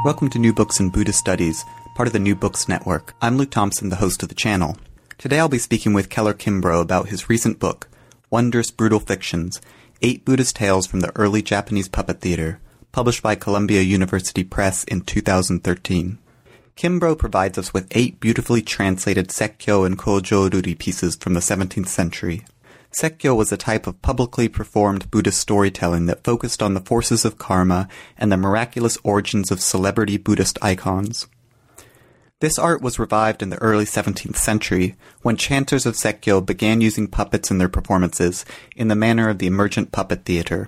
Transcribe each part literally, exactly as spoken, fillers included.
Welcome to New Books in Buddhist Studies, part of the New Books Network. I'm Luke Thompson, the host of the channel. Today I'll be speaking with Keller Kimbrough about his recent book, Wondrous Brutal Fictions, Eight Buddhist Tales from the Early Japanese Puppet Theater, published by Columbia University Press in two thousand thirteen. Kimbrough provides us with eight beautifully translated Sekkyo and Kojo-ruri pieces from the seventeenth century. Sekkyo was a type of publicly performed Buddhist storytelling that focused on the forces of karma and the miraculous origins of celebrity Buddhist icons. This art was revived in the early seventeenth century, when chanters of Sekkyo began using puppets in their performances, in the manner of the emergent puppet theater.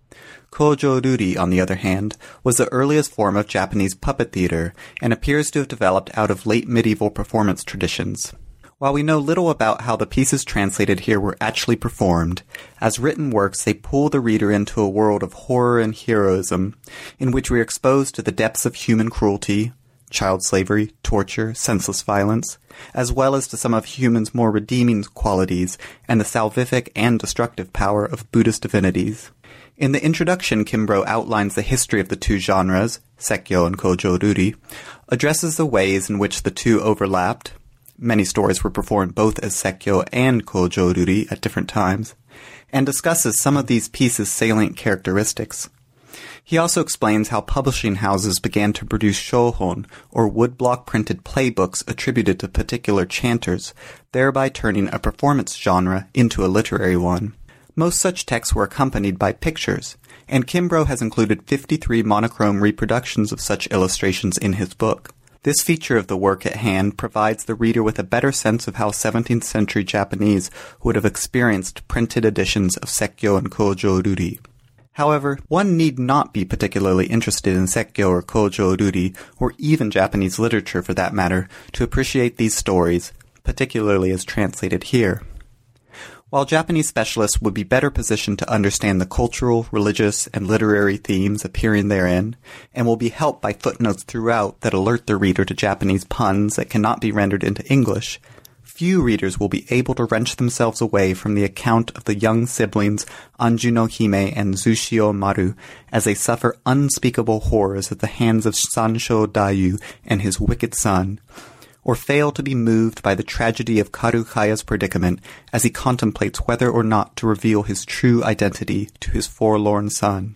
Kojo-ruri, on the other hand, was the earliest form of Japanese puppet theater, and appears to have developed out of late medieval performance traditions. While we know little about how the pieces translated here were actually performed, as written works they pull the reader into a world of horror and heroism, in which we are exposed to the depths of human cruelty, child slavery, torture, senseless violence, as well as to some of humans' more redeeming qualities and the salvific and destructive power of Buddhist divinities. In the introduction, Kimbrough outlines the history of the two genres, Sekkyo and Kojo-ruri, addresses the ways in which the two overlapped. Many stories were performed both as Sekkyo and Kojo-ruri at different times, and discusses some of these pieces' salient characteristics. He also explains how publishing houses began to produce shohon, or woodblock printed playbooks attributed to particular chanters, thereby turning a performance genre into a literary one. Most such texts were accompanied by pictures, and Kimbrough has included fifty-three monochrome reproductions of such illustrations in his book. This feature of the work at hand provides the reader with a better sense of how seventeenth century Japanese would have experienced printed editions of Sekkyo and Kojo-ruri. However, one need not be particularly interested in Sekkyo or Kojo-ruri, or even Japanese literature for that matter, to appreciate these stories, particularly as translated here. While Japanese specialists would be better positioned to understand the cultural, religious, and literary themes appearing therein, and will be helped by footnotes throughout that alert the reader to Japanese puns that cannot be rendered into English, few readers will be able to wrench themselves away from the account of the young siblings Anjuno Hime and Zushio Maru as they suffer unspeakable horrors at the hands of Sansho Dayu and his wicked son, or fail to be moved by the tragedy of Karuhaya's predicament as he contemplates whether or not to reveal his true identity to his forlorn son.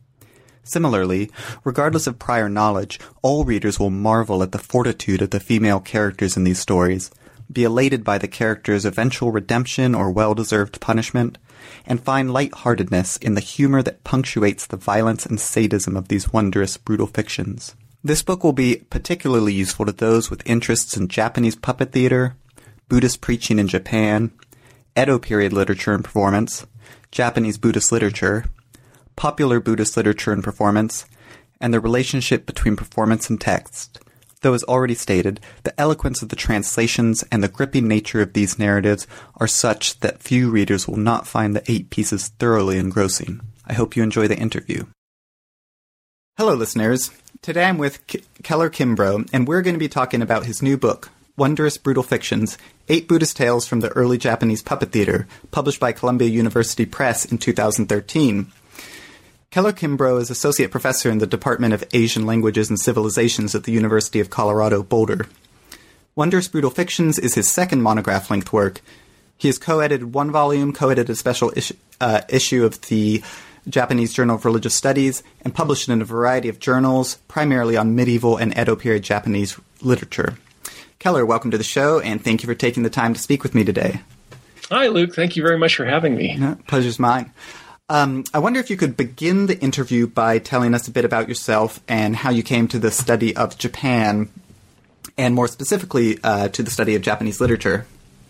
Similarly, regardless of prior knowledge, all readers will marvel at the fortitude of the female characters in these stories, be elated by the characters' eventual redemption or well-deserved punishment, and find light-heartedness in the humor that punctuates the violence and sadism of these wondrous, brutal fictions. This book will be particularly useful to those with interests in Japanese puppet theater, Buddhist preaching in Japan, Edo period literature and performance, Japanese Buddhist literature, popular Buddhist literature and performance, and the relationship between performance and text. Though as already stated, the eloquence of the translations and the gripping nature of these narratives are such that few readers will not find the eight pieces thoroughly engrossing. I hope you enjoy the interview. Hello, listeners. Today I'm with K- Keller Kimbrough, and we're going to be talking about his new book, Wondrous Brutal Fictions, Eight Buddhist Tales from the Early Japanese Puppet Theater, published by Columbia University Press in two thousand thirteen. Keller Kimbrough is Associate Professor in the Department of Asian Languages and Civilizations at the University of Colorado, Boulder. Wondrous Brutal Fictions is his second monograph-length work. He has co-edited one volume, co-edited a special issue, uh, issue of the Japanese Journal of Religious Studies, and published in a variety of journals, primarily on medieval and Edo period Japanese literature. Keller, welcome to the show, and thank you for taking the time to speak with me today. Hi, Luke. Thank you very much for having me. Yeah, pleasure's mine. Um, I wonder if you could begin the interview by telling us a bit about yourself and how you came to the study of Japan, and more specifically, uh, to the study of Japanese literature.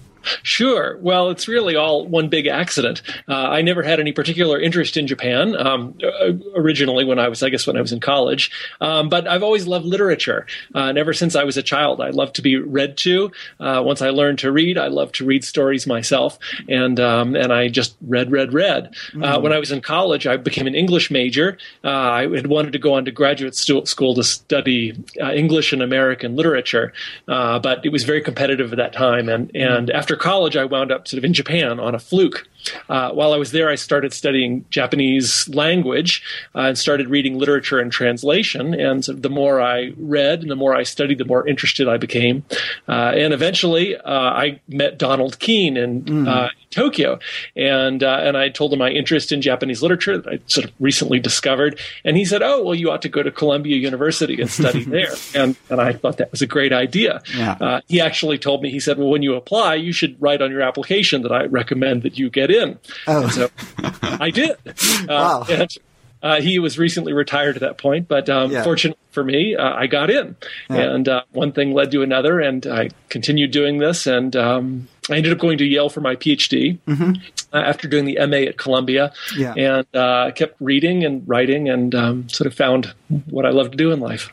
Sure. Well, it's really all one big accident. Uh, I never had any particular interest in Japan um, originally when I was, I guess, when I was in college. Um, but I've always loved literature. Uh, and ever since I was a child, I loved to be read to. Uh, once I learned to read, I loved to read stories myself. And um, and I just read, read, read. Mm. Uh, when I was in college, I became an English major. Uh, I had wanted to go on to graduate stu- school to study uh, English and American literature. Uh, but it was very competitive at that time. And, and after after college, I wound up sort of in Japan on a fluke. Uh, while I was there, I started studying Japanese language uh, and started reading literature and translation. And so the more I read and the more I studied, the more interested I became. Uh, and eventually, uh, I met Donald Keene in mm. uh, Tokyo, and uh, and I told him my interest in Japanese literature that I sort of recently discovered. And he said, "Oh, well, you ought to go to Columbia University and study there." And and I thought that was a great idea. Yeah. Uh, he actually told me, he said, "Well, when you apply, you should write on your application that I recommend that you get in." Oh. And so I did. Uh, wow. And uh, he was recently retired at that point, but um, yeah. fortunately for me, uh, I got in. Yeah. And uh, one thing led to another, and I continued doing this, and um, I ended up going to Yale for my PhD mm-hmm. uh, after doing the M A at Columbia, yeah. and uh, kept reading and writing and um, sort of found what I love to do in life.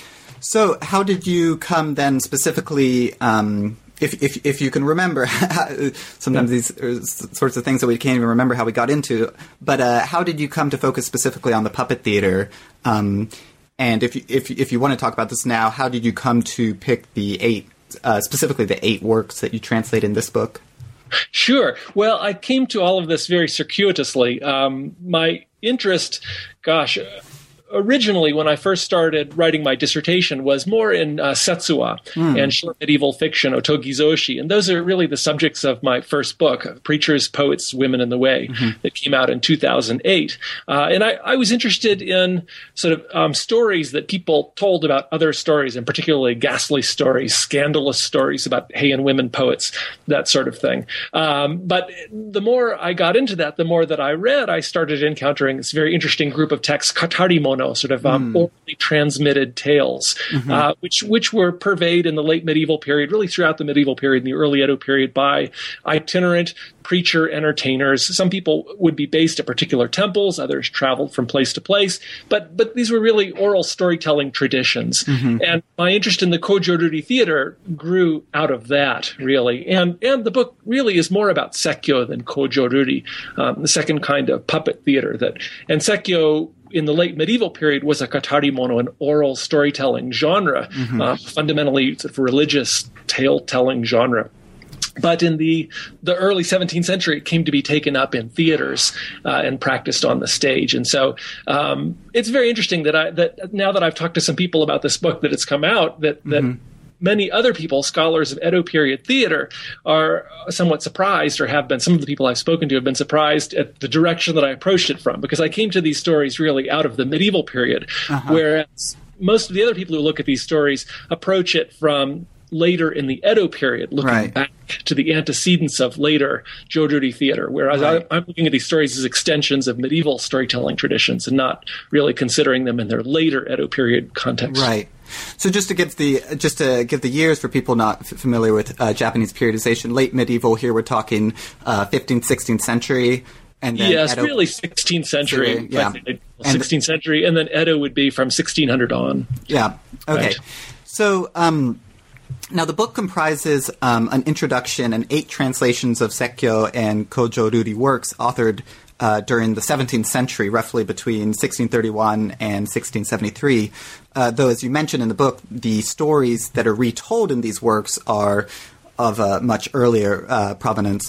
So how did you come then specifically, um, if, if if you can remember, sometimes yeah. these are sorts of things that we can't even remember how we got into, but uh, how did you come to focus specifically on the puppet theater? Um, and if you, if, if you want to talk about this now, how did you come to pick the eight, uh, specifically the eight works that you translate in this book? Sure. Well, I came to all of this very circuitously. Um, my interest, gosh... originally, when I first started writing my dissertation, was more in uh, Setsuwa mm. and short medieval fiction, Otogizoshi. And those are really the subjects of my first book, Preachers, Poets, Women in the Way, mm-hmm. that came out in two thousand eight. Uh, and I, I was interested in sort of um, stories that people told about other stories, and particularly ghastly stories, scandalous stories about Heian women poets, that sort of thing. Um, but the more I got into that, the more that I read, I started encountering this very interesting group of texts, Katarimono, sort of um, mm. orally transmitted tales, mm-hmm. uh, which which were purveyed in the late medieval period, really throughout the medieval period and the early Edo period, by itinerant preacher entertainers. Some people would be based at particular temples, others traveled from place to place, but but these were really oral storytelling traditions. Mm-hmm. And my interest in the Kojo-ruri theater grew out of that, really. And and the book really is more about Sekkyo than Kojo-ruri, um, the second kind of puppet theater. That and Sekkyo in the late medieval period was a katarimono, an oral storytelling genre, mm-hmm. uh, fundamentally sort of religious tale-telling genre. But in the the early seventeenth century, it came to be taken up in theaters uh, and practiced on the stage. And so um, it's very interesting that I that now that I've talked to some people about this book, that it's come out, that that mm-hmm. many other people, scholars of Edo period theater, are somewhat surprised, or have been. Some of the people I've spoken to have been surprised at the direction that I approached it from, because I came to these stories really out of the medieval period, uh-huh. whereas most of the other people who look at these stories approach it from later in the Edo period, looking right. back to the antecedents of later Jōjōri theater, whereas right. I, I'm looking at these stories as extensions of medieval storytelling traditions and not really considering them in their later Edo period context. Right. So just to give the just to give the years for people not f- familiar with uh, Japanese periodization, late medieval here we're talking uh, fifteenth, sixteenth century. And then yes, Edo, really sixteenth century. So, yeah. sixteenth century, and then Edo would be from sixteen hundred on. Yeah. Okay. Right. So um, now the book comprises um, an introduction and eight translations of Sekkyo and Kojo-ruri works authored uh, during the seventeenth century, roughly between sixteen thirty-one and sixteen seventy-three. Uh, though, as you mentioned in the book, the stories that are retold in these works are of a much earlier uh, provenance.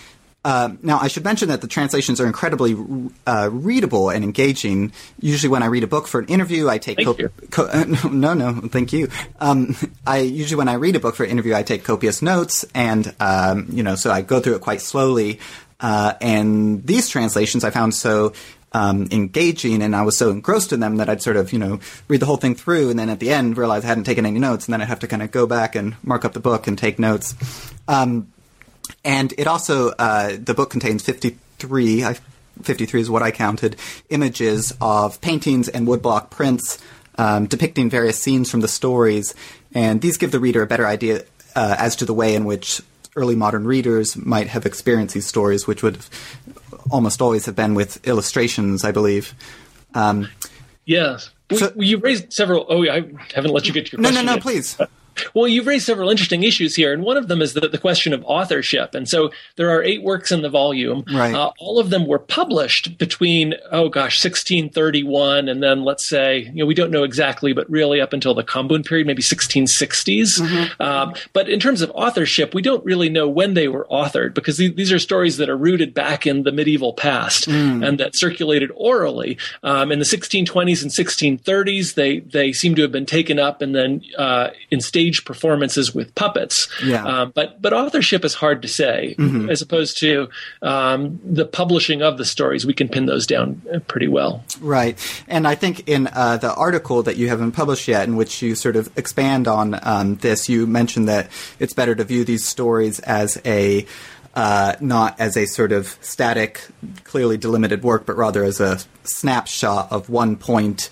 Uh, now, I should mention that the translations are incredibly uh, readable and engaging. Usually when I read a book for an interview, I take... Thank co- co- uh, no, no, no, thank you. Um, I usually when I read a book for an interview, I take copious notes, and, um, you know, so I go through it quite slowly. Uh, and these translations I found so um, engaging, and I was so engrossed in them that I'd sort of, you know, read the whole thing through, and then at the end realize I hadn't taken any notes, and then I'd have to kind of go back and mark up the book and take notes. Um And it also, uh, the book contains fifty-three, I, fifty-three is what I counted, images of paintings and woodblock prints um, depicting various scenes from the stories. And these give the reader a better idea uh, as to the way in which early modern readers might have experienced these stories, which would almost always have been with illustrations, I believe. Um, yes. So, well, you raised several... Oh, I haven't let you get to your no, question No, no, no, yet. please. Well, you've raised several interesting issues here, and one of them is the, the question of authorship. And so there are eight works in the volume. Right. Uh, all of them were published between, oh gosh, sixteen thirty-one, and then let's say, you know, we don't know exactly, but really up until the Kambun period, maybe sixteen sixties. Mm-hmm. Um, but in terms of authorship, we don't really know when they were authored, because these, these are stories that are rooted back in the medieval past mm. and that circulated orally. Um, in the sixteen twenties and sixteen thirties, they, they seem to have been taken up and then uh, in stage performances with puppets. Yeah. Um, but but authorship is hard to say, mm-hmm. as opposed to um, the publishing of the stories. We can pin those down pretty well. Right. And I think in uh, the article that you haven't published yet, in which you sort of expand on um, this, you mentioned that it's better to view these stories as a Uh, not as a sort of static, clearly delimited work, but rather as a snapshot of one point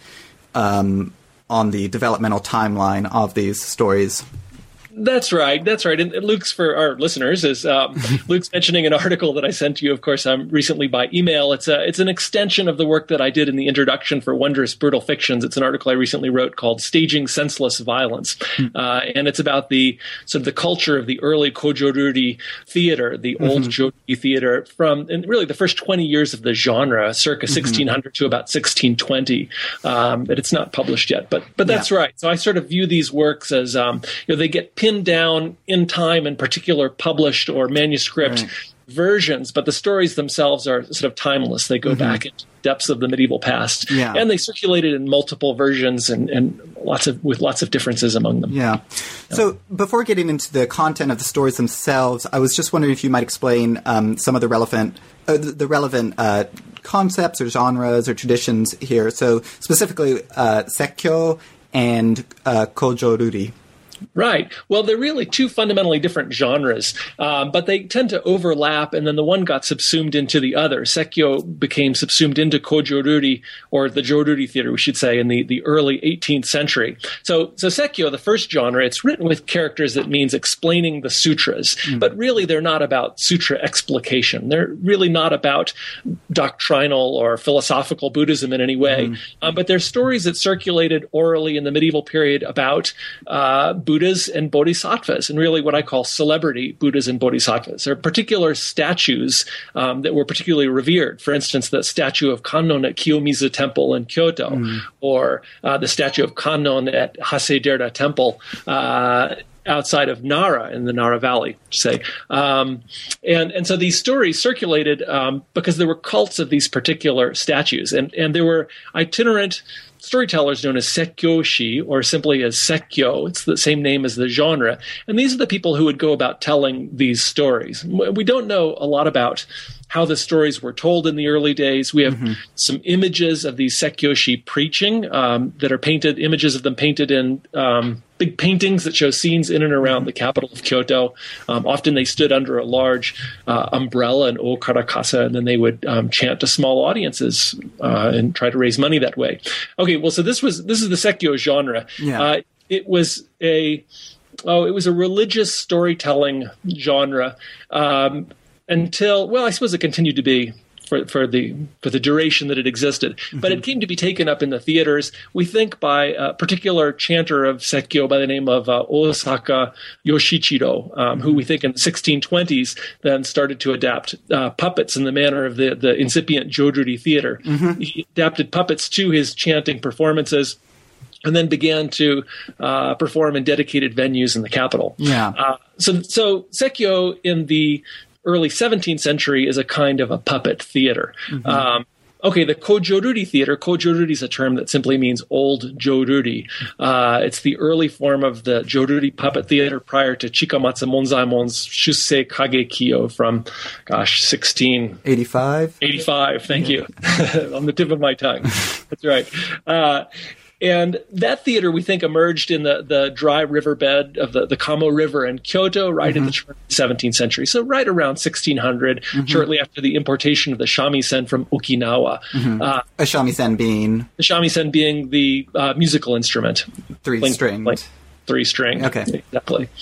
um, on the developmental timeline of these stories. That's right. That's right. And Luke's, for our listeners, is um, Luke's mentioning an article that I sent to you, of course, um, recently by email. It's a, it's an extension of the work that I did in the introduction for Wondrous Brutal Fictions. It's an article I recently wrote called Staging Senseless Violence. Mm. Uh, and it's about the sort of the culture of the early Kojoruri theater, the mm-hmm. old Jōruri theater, from and really the first twenty years of the genre, circa mm-hmm. sixteen hundred to about sixteen twenty. Um, but it's not published yet. But but that's yeah. right. So I sort of view these works as, um, you know, they get pinned down in time, in particular published or manuscript right. versions, but the stories themselves are sort of timeless. They go mm-hmm. back into depths of the medieval past, yeah. and they circulated in multiple versions and, and lots of with lots of differences among them. Yeah. yeah. So before getting into the content of the stories themselves, I was just wondering if you might explain um, some of the relevant uh, the relevant uh, concepts or genres or traditions here. So specifically, uh, Sekkyo and uh, Kojoruri. Right. Well, they're really two fundamentally different genres, um, but they tend to overlap, and then the one got subsumed into the other. Sekkyo became subsumed into Kojoruri, or the Jōruri theater, we should say, in the, the early eighteenth century. So, so Sekkyo, the first genre, it's written with characters that means explaining the sutras, mm. but really they're not about sutra explication. They're really not about doctrinal or philosophical Buddhism in any way, mm. um, but they're stories that circulated orally in the medieval period about uh, Buddhas and Bodhisattvas, and really what I call celebrity Buddhas and Bodhisattvas. There are particular statues um, that were particularly revered. For instance, the statue of Kannon at Kiyomizu Temple in Kyoto, mm. or uh, the statue of Kannon at Hase-derda Temple uh, outside of Nara in the Nara Valley, say. Um, and, and so these stories circulated um, because there were cults of these particular statues, and, and there were itinerant storytellers known as sekkyoshi, or simply as sekkyo. It's the same name as the genre. And these are the people who would go about telling these stories. We don't know a lot about how the stories were told in the early days. We have mm-hmm. some images of these sekkyoshi preaching um, that are painted, images of them painted in um, big paintings that show scenes in and around mm-hmm. the capital of Kyoto. Um, often they stood under a large uh, umbrella, an okarakasa, and then they would um, chant to small audiences uh, and try to raise money that way. Okay, well, so this was this is the sekkyo genre. Yeah. Uh, it was a oh, it was a religious storytelling genre. Um, Until, well, I suppose it continued to be for, for the for the duration that it existed. Mm-hmm. But it came to be taken up in the theaters, we think, by a particular chanter of Sekkyo by the name of uh, Osaka Yoshichiro, um, mm-hmm. who we think in the sixteen twenties then started to adapt uh, puppets in the manner of the, the incipient Jōruri theater. Mm-hmm. He adapted puppets to his chanting performances, and then began to uh, perform in dedicated venues in the capital. Yeah. Uh, so, so Sekkyo in the early seventeenth century is a kind of a puppet theater. Mm-hmm. Um, okay, the Kojoruri theater, Kojoruri is a term that simply means old Jōruri. Uh, it's the early form of the Jōruri puppet theater prior to Chikamatsu Monzaimon's Shusei Kagekyo from, gosh, sixteen eighty-five? eighty-five, thank yeah. you. On the tip of my tongue. That's right. Uh, And that theater, we think, emerged in the, the dry riverbed of the, the Kamo River in Kyoto right mm-hmm. in the seventeenth century. So right around sixteen hundred, mm-hmm. shortly after the importation of the shamisen from Okinawa. Mm-hmm. Uh, a shamisen being? The shamisen being the uh, musical instrument. Three-stringed. Like, three-string. Okay. Exactly.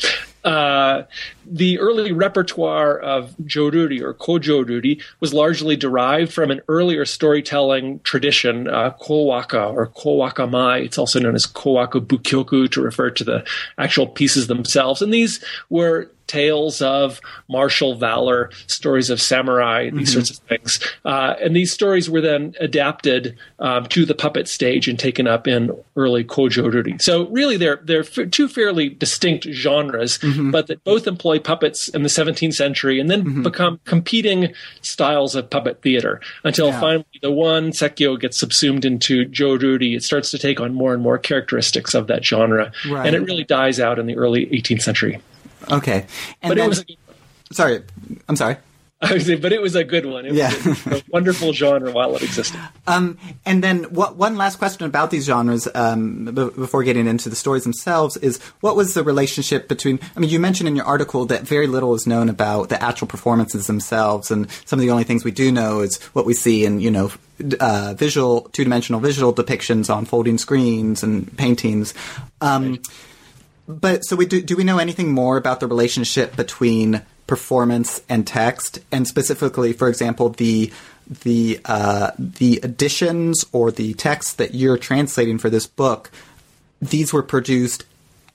uh, the early repertoire of joruri or kojoruri was largely derived from an earlier storytelling tradition, uh, kowaka or kowakamai. It's also known as kowaku bukyoku to refer to the actual pieces themselves. And these were tales of martial valor, stories of samurai, these mm-hmm. sorts of things. Uh, and these stories were then adapted um, to the puppet stage and taken up in early kojoruri. So really they're, they're f- two fairly distinct genres, mm-hmm. but that both employ puppets in the seventeenth century and then mm-hmm. become competing styles of puppet theater until yeah. finally the one, Sekkyo, gets subsumed into joruri. It starts to take on more and more characteristics of that genre. Right. And it really dies out in the early eighteenth century. Okay. And but then, it was a good one. Sorry, I'm sorry. I would say, but it was a good one. It yeah. was a, a wonderful genre while it existed. Um, and then what, one last question about these genres um, b- before getting into the stories themselves is, what was the relationship between, I mean, you mentioned in your article that very little is known about the actual performances themselves, and some of the only things we do know is what we see in, you know, uh, visual, two-dimensional visual depictions on folding screens and paintings. Um, right. But so we do, do we know anything more about the relationship between performance and text, and specifically, for example, the the uh, the editions or the texts that you're translating for this book? These were produced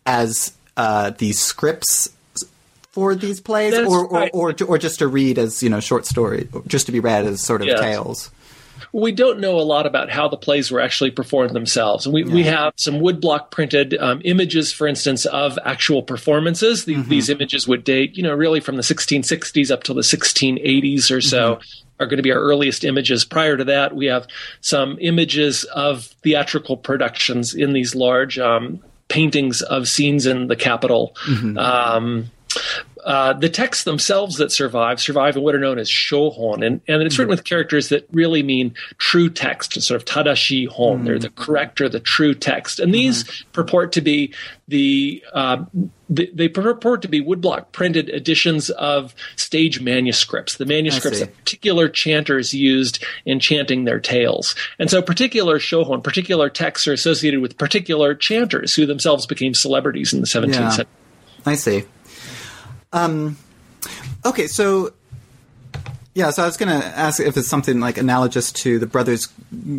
as uh, these scripts for these plays, That's or or, right. or or just to read as, you know, short story, just to be read as sort of yes. tales. We don't know a lot about how the plays were actually performed themselves. And we, yeah. we have some woodblock printed um, images, for instance, of actual performances. The, mm-hmm. These images would date, you know, really from the sixteen sixties up to the sixteen eighties or so. Mm-hmm. Are going to be our earliest images. Prior to that, we have some images of theatrical productions in these large um, paintings of scenes in the Capitol. Mm-hmm. Um Uh, the texts themselves that survive survive in what are known as shohon, and, and it's written with characters that really mean true text, sort of tadashi hon. Mm. They're the correct or the true text, and these mm-hmm. purport to be the, uh, the they purport to be woodblock printed editions of stage manuscripts, the manuscripts that particular chanters used in chanting their tales. And so, particular shohon, particular texts, are associated with particular chanters who themselves became celebrities in the seventeenth yeah. century. I see. Um, okay, so, yeah, so I was going to ask if it's something like analogous to the Brothers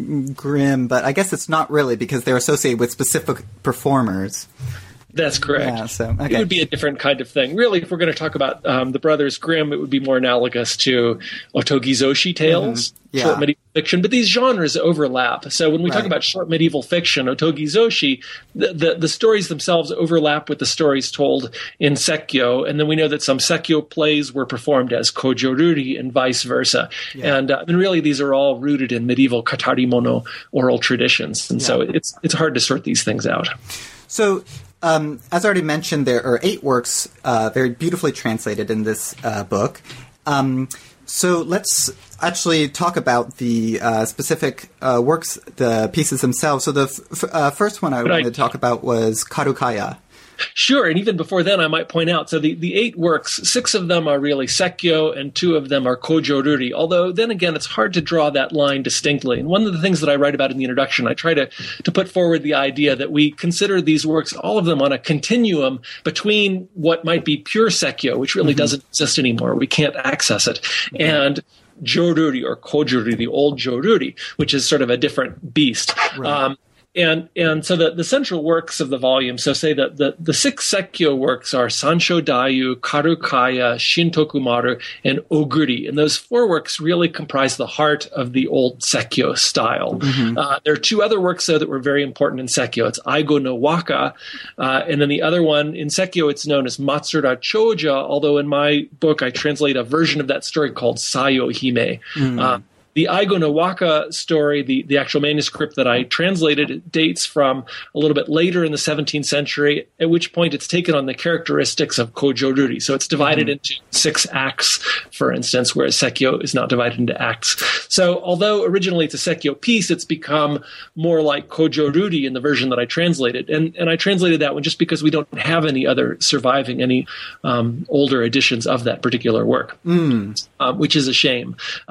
Grimm, but I guess it's not really, because they're associated with specific performers. That's correct. Yeah, so, okay. It would be a different kind of thing. Really, if we're going to talk about um, the Brothers Grimm, it would be more analogous to Otogizoshi tales, mm-hmm. yeah. short medieval fiction. But these genres overlap. So when we right. talk about short medieval fiction, Otogizoshi, the, the, the stories themselves overlap with the stories told in Sekkyo. And then we know that some Sekkyo plays were performed as kojoruri and vice versa. Yeah. And, uh, and really, these are all rooted in medieval katarimono oral traditions. And yeah. so it's it's hard to sort these things out. So... Um, as I already mentioned, there are eight works uh, very beautifully translated in this uh, book. Um, so let's actually talk about the uh, specific uh, works, the pieces themselves. So the f- uh, first one I but wanted I, to talk about was Karukaya. Sure, and even before then, I might point out, so the, the eight works, six of them are really Sekkyo, and two of them are kojoruri, although then again, it's hard to draw that line distinctly. And one of the things that I write about in the introduction, I try to, to put forward the idea that we consider these works, all of them, on a continuum between what might be pure Sekkyo, which really mm-hmm. doesn't exist anymore. We can't access it, mm-hmm. and joruri or kojoruri, the old joruri, which is sort of a different beast. Right. Um, And and so the, the central works of the volume, so say that the, the six Sekkyo works are Sansho Dayu, Karukaya, Shintokumaru, and Oguri. And those four works really comprise the heart of the old Sekkyo style. Mm-hmm. Uh, there are two other works, though, that were very important in Sekkyo. It's Aigo no Waka, uh, and then the other one, in Sekkyo, it's known as Matsura Choja, although in my book I translate a version of that story called Sayo Hime. Mm-hmm. Uh, The Aigo no Waka story, the, the actual manuscript that I translated, it dates from a little bit later in the seventeenth century, at which point it's taken on the characteristics of kojoruri. So it's divided mm-hmm. into six acts, for instance, whereas Sekkyo is not divided into acts. So although originally it's a Sekkyo piece, it's become more like kojoruri in the version that I translated. And, and I translated that one just because we don't have any other surviving, any um, older editions of that particular work, mm. um, which is a shame. Yeah. Uh,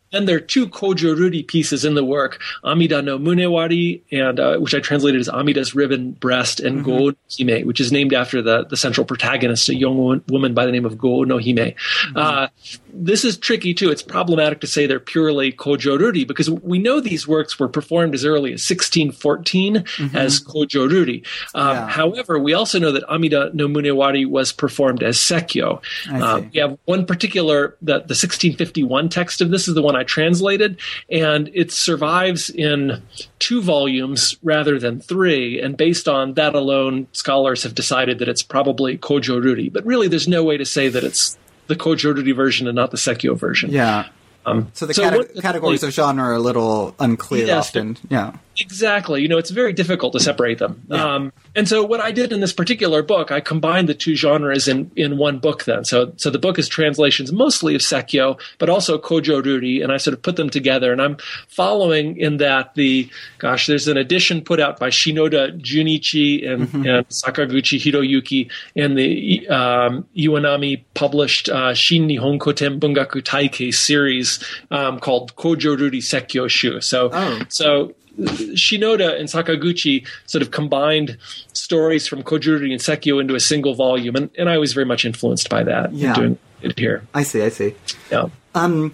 then there are two Kojo-ruri pieces in the work, Amida no Munewari, and uh, which I translated as Amida's ribbon breast, and mm-hmm. Go no Hime, which is named after the, the central protagonist, a young woman by the name of Go no Hime. Mm-hmm. Uh, this is tricky, too. It's problematic to say they're purely Kojo-ruri, because we know these works were performed as early as sixteen fourteen mm-hmm. as Kojo-ruri. Um, yeah. However, we also know that Amida no Munewari was performed as Sekkyo. Um, we have one particular, the, the sixteen fifty-one text of this is the one I translated, and it survives in two volumes rather than three, and based on that alone, scholars have decided that it's probably Kojo-ruri. But really, there's no way to say that it's the Kojo-ruri version and not the Sekkyo version. Yeah. Um, so the so cate- what, categories like, of genre are a little unclear yes, often. Yeah. Exactly. You know, it's very difficult to separate them. Yeah. Um, and so what I did in this particular book, I combined the two genres in, in one book then. So so the book is translations mostly of Sekkyo, but also Kojo-ruri, and I sort of put them together. And I'm following in that the, gosh, there's an edition put out by Shinoda Junichi and, mm-hmm. and Sakaguchi Hiroyuki, and the um, Iwanami published uh, Shin Nihon Koten Bungaku Taikei series um, called Kojo-ruri Sekkyo Shu. So, oh. so Shinoda and Sakaguchi sort of combined stories from Kojo-ruri and Sekkyo into a single volume, and, and I was very much influenced by that yeah. in doing it here. I see, I see. Yeah. Um,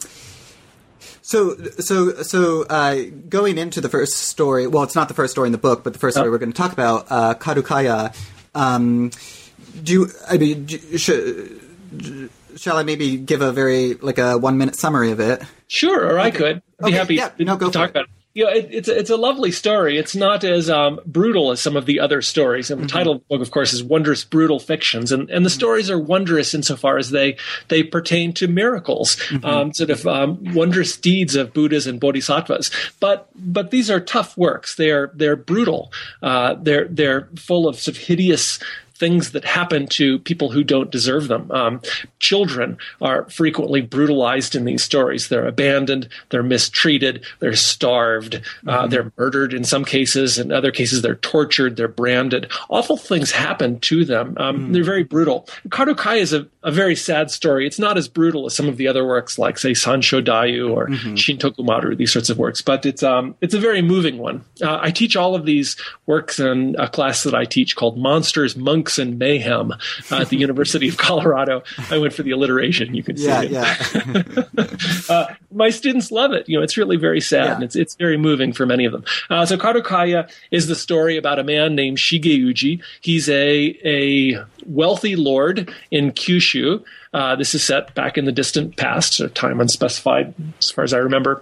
so, so, so uh, going into the first story, well, it's not the first story in the book, but the first story oh. we're going to talk about, uh, Karukaya, um, do you, I mean, do, should, shall I maybe give a very, like a one-minute summary of it? Sure, or okay. I could. I'd be okay. happy yeah. no, go to talk it. about it. You know, it, it's, a, it's a lovely story. It's not as um, brutal as some of the other stories. And the mm-hmm. title of the book, of course, is Wondrous Brutal Fictions. And, and the mm-hmm. stories are wondrous insofar as they, they pertain to miracles, mm-hmm. um, sort of um, wondrous deeds of Buddhas and Bodhisattvas. But but these are tough works. They're they're brutal. Uh, they're they're full of sort of hideous things that happen to people who don't deserve them. Um, children are frequently brutalized in these stories. They're abandoned, they're mistreated, they're starved, mm-hmm. uh, they're murdered in some cases. In other cases, they're tortured, they're branded. Awful things happen to them. Um, mm-hmm. They're very brutal. Karukaya is a, a very sad story. It's not as brutal as some of the other works like, say, Sansho Dayu or mm-hmm. Shintokumaru, these sorts of works, but it's um, it's a very moving one. Uh, I teach all of these works in a class that I teach called Monsters, Monks, and Mayhem uh, at the University of Colorado. I went for the alliteration. You can see yeah, it. Yeah. uh, my students love it. You know, it's really very sad, yeah. and it's it's very moving for many of them. Uh, so Karukaya is the story about a man named Shigeuji. He's a a wealthy lord in Kyushu. Uh, this is set back in the distant past, so time unspecified as far as I remember.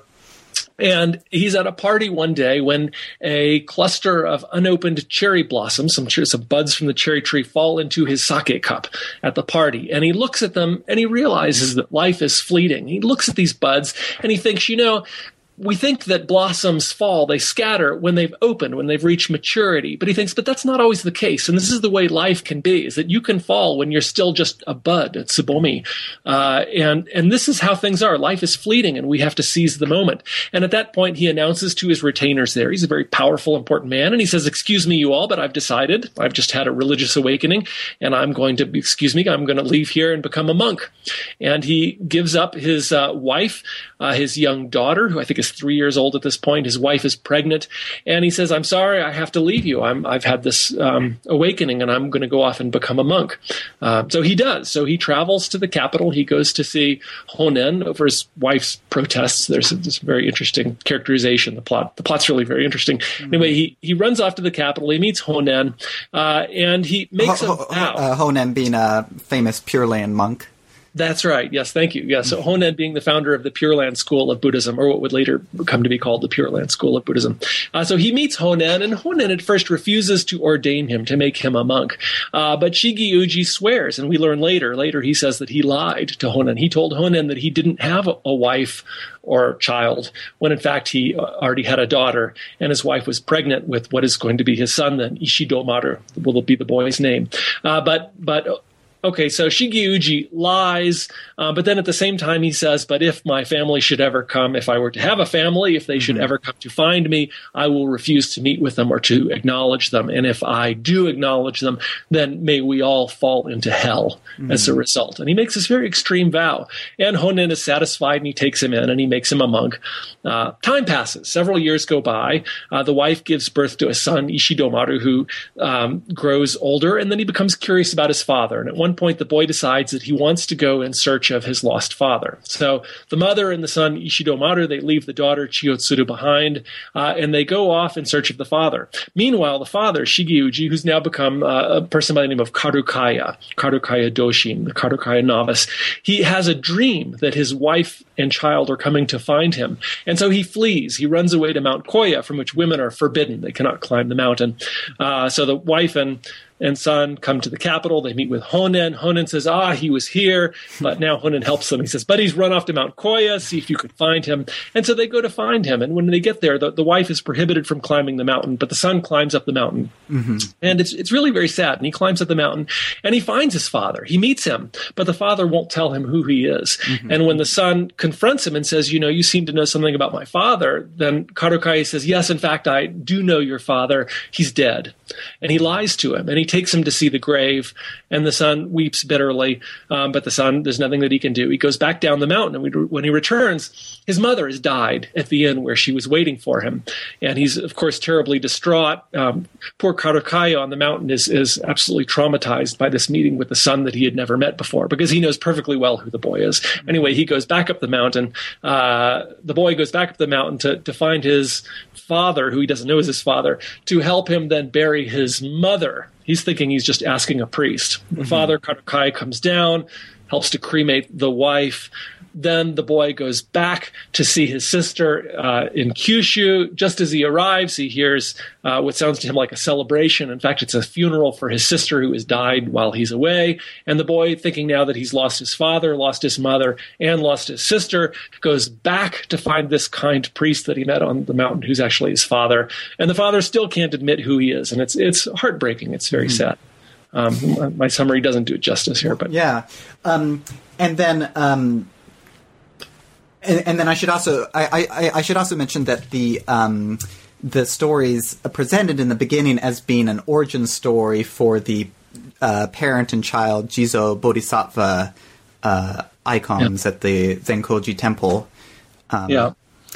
And he's at a party one day when a cluster of unopened cherry blossoms, some, some buds from the cherry tree, fall into his sake cup at the party. And he looks at them and he realizes that life is fleeting. He looks at these buds and he thinks, you know, we think that blossoms fall, they scatter when they've opened, when they've reached maturity. But he thinks, but that's not always the case. And this is the way life can be, is that you can fall when you're still just a bud, a tsubomi. Uh, and, and this is how things are. Life is fleeting and we have to seize the moment. And at that point, he announces to his retainers there, he's a very powerful, important man. And he says, excuse me, you all, but I've decided, I've just had a religious awakening and I'm going to, excuse me, I'm going to leave here and become a monk. And he gives up his uh, wife, uh, his young daughter, who I think is three years old at this point. His wife is pregnant, and he says, I'm sorry, I have to leave you. I'm, I've had this um, awakening, and I'm going to go off and become a monk. Uh, so he does. So he travels to the capital. He goes to see Honen over his wife's protests. There's this very interesting characterization. The plot, the plot's really very interesting. Mm-hmm. Anyway, he, he runs off to the capital. He meets Honen, uh, and he makes Ho- a vow. Uh, Honen being a famous Pure Land monk. That's right. Yes, thank you. Yeah, so Honen being the founder of the Pure Land School of Buddhism, or what would later come to be called the Pure Land School of Buddhism. Uh, so he meets Honen, and Honen at first refuses to ordain him, to make him a monk. Uh, but Shigeuji swears, and we learn later, later he says that he lied to Honen. He told Honen that he didn't have a, a wife or child, when in fact he already had a daughter, and his wife was pregnant with what is going to be his son then, Ishidomaru, will be the boy's name. Uh, but, but, okay, so Shigeuji lies, uh, but then at the same time he says, but if my family should ever come, if I were to have a family, if they should ever come to find me, I will refuse to meet with them or to acknowledge them. And if I do acknowledge them, then may we all fall into hell mm-hmm. as a result. And he makes this very extreme vow. And Honen is satisfied, and he takes him in, and he makes him a monk. Uh, time passes. Several years go by. Uh, the wife gives birth to a son, Ishidomaru, who um, grows older, and then he becomes curious about his father. And at one point, the boy decides that he wants to go in search of his lost father. So the mother and the son, Ishidomaru, they leave the daughter, Chiyotsuru, behind, uh, and they go off in search of the father. Meanwhile, the father, Shigeuji, who's now become uh, a person by the name of Karukaya, Karukaya Doshin, the Karukaya novice, he has a dream that his wife and child are coming to find him. And so he flees. He runs away to Mount Koya, from which women are forbidden. They cannot climb the mountain. Uh, so the wife and and son come to the capital. They meet with Honen. Honen says, ah, he was here. But now Honen helps them. He says, but he's run off to Mount Koya. See if you could find him. And so they go to find him. And when they get there, the, the wife is prohibited from climbing the mountain, but the son climbs up the mountain. Mm-hmm. And it's it's really very sad. And he climbs up the mountain, and he finds his father. He meets him, but the father won't tell him who he is. Mm-hmm. And when the son confronts him and says, you know, you seem to know something about my father, then Karukai says, yes, in fact, I do know your father. He's dead. And he lies to him, and he takes him to see the grave, and the son weeps bitterly, um, but the son, there's nothing that he can do. He goes back down the mountain, and we, when he returns, his mother has died at the inn where she was waiting for him, and he's, of course, terribly distraught. Um, poor Karukaya on the mountain is, is absolutely traumatized by this meeting with the son that he had never met before, because he knows perfectly well who the boy is. Anyway, he goes back up the mountain. Uh, the boy goes back up the mountain to, to find his father, who he doesn't know is his father, to help him then bury his mother. He's thinking he's just asking a priest. The mm-hmm. father, Karukai, comes down, helps to cremate the wife. Then the boy goes back to see his sister uh, in Kyushu. Just as he arrives, he hears uh, what sounds to him like a celebration. In fact, it's a funeral for his sister who has died while he's away. And the boy, thinking now that he's lost his father, lost his mother, and lost his sister, goes back to find this kind priest that he met on the mountain, who's actually his father. And the father still can't admit who he is. And it's it's heartbreaking. It's very mm-hmm. sad. Um, my summary doesn't do it justice here. But yeah. Um, and then... Um And, and then I should also I, I, I should also mention that the um, the stories presented in the beginning as being an origin story for the uh, parent and child Jizo Bodhisattva uh, icons yeah. at the Zenkoji Temple. Um, yeah.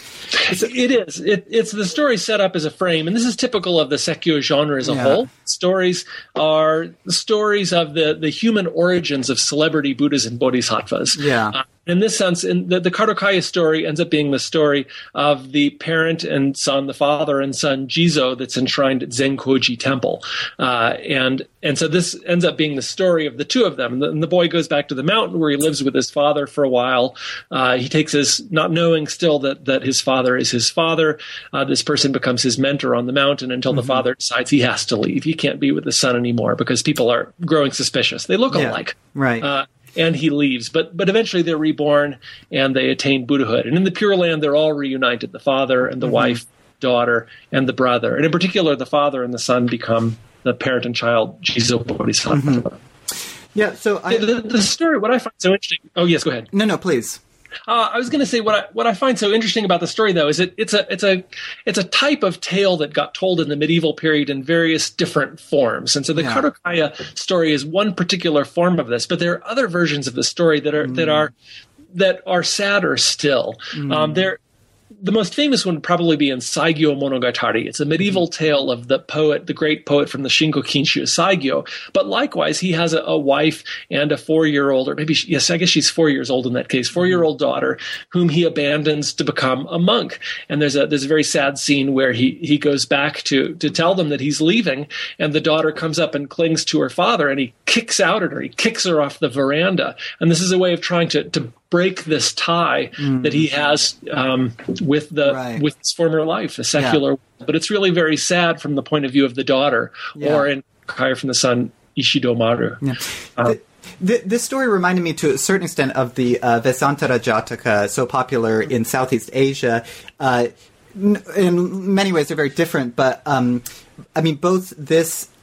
It is. It, it's the story set up as a frame, and this is typical of the Sekyo genre as a yeah. whole. Stories are stories of the, the human origins of celebrity Buddhas and Bodhisattvas. Yeah. Uh, in this sense, in the, the Karukaya story ends up being the story of the parent and son, the father and son Jizo, that's enshrined at Zenkoji Temple. Uh, and and so this ends up being the story of the two of them. And the, and the boy goes back to the mountain where he lives with his father for a while. Uh, he takes his, not knowing still that, that his father is his father. Uh, this person becomes his mentor on the mountain until mm-hmm. the father decides he has to leave. He can't be with the son anymore because people are growing suspicious. They look yeah. alike. Right. Uh, and he leaves. But but eventually they're reborn and they attain Buddhahood. And in the Pure Land, they're all reunited, the father and the mm-hmm. wife, daughter, and the brother. And in particular, the father and the son become the parent and child, Jizo Bodhisattva. Mm-hmm. Yeah, so I... The, the story, what I find so interesting... Oh, yes, go ahead. No, no, please. Uh, I was going to say what I what I find so interesting about the story, though, is it it's a it's a it's a type of tale that got told in the medieval period in various different forms, and so the yeah. Karukaya story is one particular form of this. But there are other versions of the story that are mm. that are that are sadder still. Mm. Um, there. The most famous one would probably be in Saigyo Monogatari. It's a medieval tale of the poet, the great poet from the Shinko Kinshu, Saigyo. But likewise, he has a, a wife and a four-year-old, or maybe, she, yes, I guess she's four years old in that case, four-year-old daughter, whom he abandons to become a monk. And there's a there's a very sad scene where he, he goes back to, to tell them that he's leaving, and the daughter comes up and clings to her father, and he kicks out at her. He kicks her off the veranda. And this is a way of trying to, to break this tie mm. that he has um, with the right. with his former life, the secular. Yeah. But it's really very sad from the point of view of the daughter, yeah. or in Kaya from the son Ishidomaru. Yeah. Uh, the, the, this story reminded me to a certain extent of the uh, Vesantara Jataka, so popular in Southeast Asia. Uh, in many ways, they're very different, but um, I mean, both this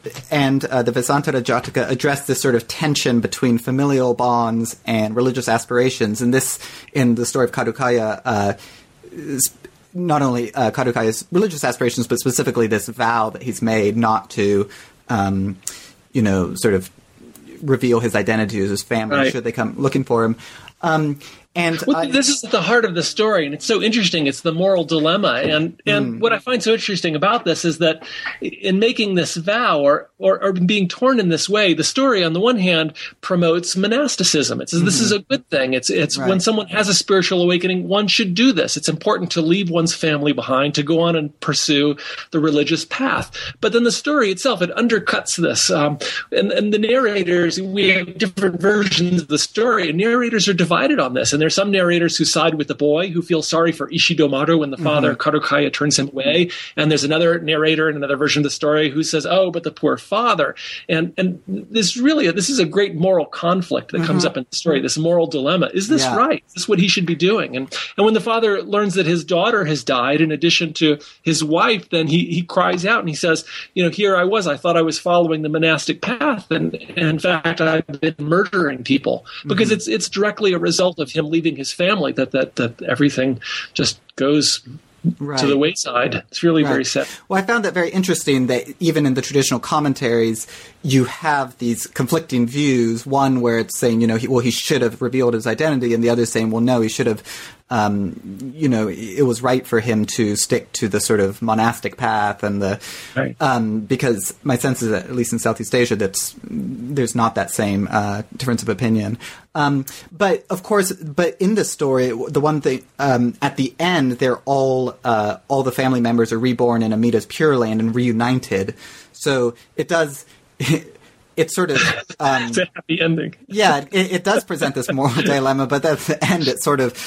and uh, the Vesantara Jataka address this sort of tension between familial bonds and religious aspirations. And this, in the story of Karukaya, uh, is not only uh, Karukaya's religious aspirations, but specifically this vow that he's made not to, um, you know, sort of reveal his identity to his family right. should they come looking for him. Um, And well, I, this is at the heart of the story, and it's so interesting. It's the moral dilemma, and and mm. what I find so interesting about this is that in making this vow or, or or being torn in this way, the story on the one hand promotes monasticism. It says mm-hmm. this is a good thing. It's it's right. when someone has a spiritual awakening, one should do this. It's important to leave one's family behind to go on and pursue the religious path. But then the story itself, it undercuts this, um, and and the narrators, we have different versions of the story, and narrators are divided on this, and there's some narrators who side with the boy, who feel sorry for Ishidomaru when the mm-hmm. father, Karukaya, turns him away. And there's another narrator in another version of the story who says, oh, but the poor father. And and this really, this is a great moral conflict that mm-hmm. comes up in the story, this moral dilemma. Is this yeah. right? Is this what he should be doing? And and when the father learns that his daughter has died in addition to his wife, then he, he cries out and he says, you know, here I was, I thought I was following the monastic path. And, and in fact, I've been murdering people because mm-hmm. it's it's directly a result of him leaving his family that that that everything just goes right. to the wayside. It's really right. very sad. Well, I found that very interesting that even in the traditional commentaries, you have these conflicting views. One where it's saying, you know, he, well, he should have revealed his identity, and the other saying, well, no, he should have, um, you know, it was right for him to stick to the sort of monastic path, and the right. um, because my sense is that at least in Southeast Asia, that's there's not that same uh, difference of opinion. Um, but of course, but in this story, the one thing um, at the end, they're all uh, all the family members are reborn in Amida's Pure Land and reunited. So it does. It sort of um, it's a happy ending. Yeah, it, it does present this moral dilemma, but at the end, it sort of,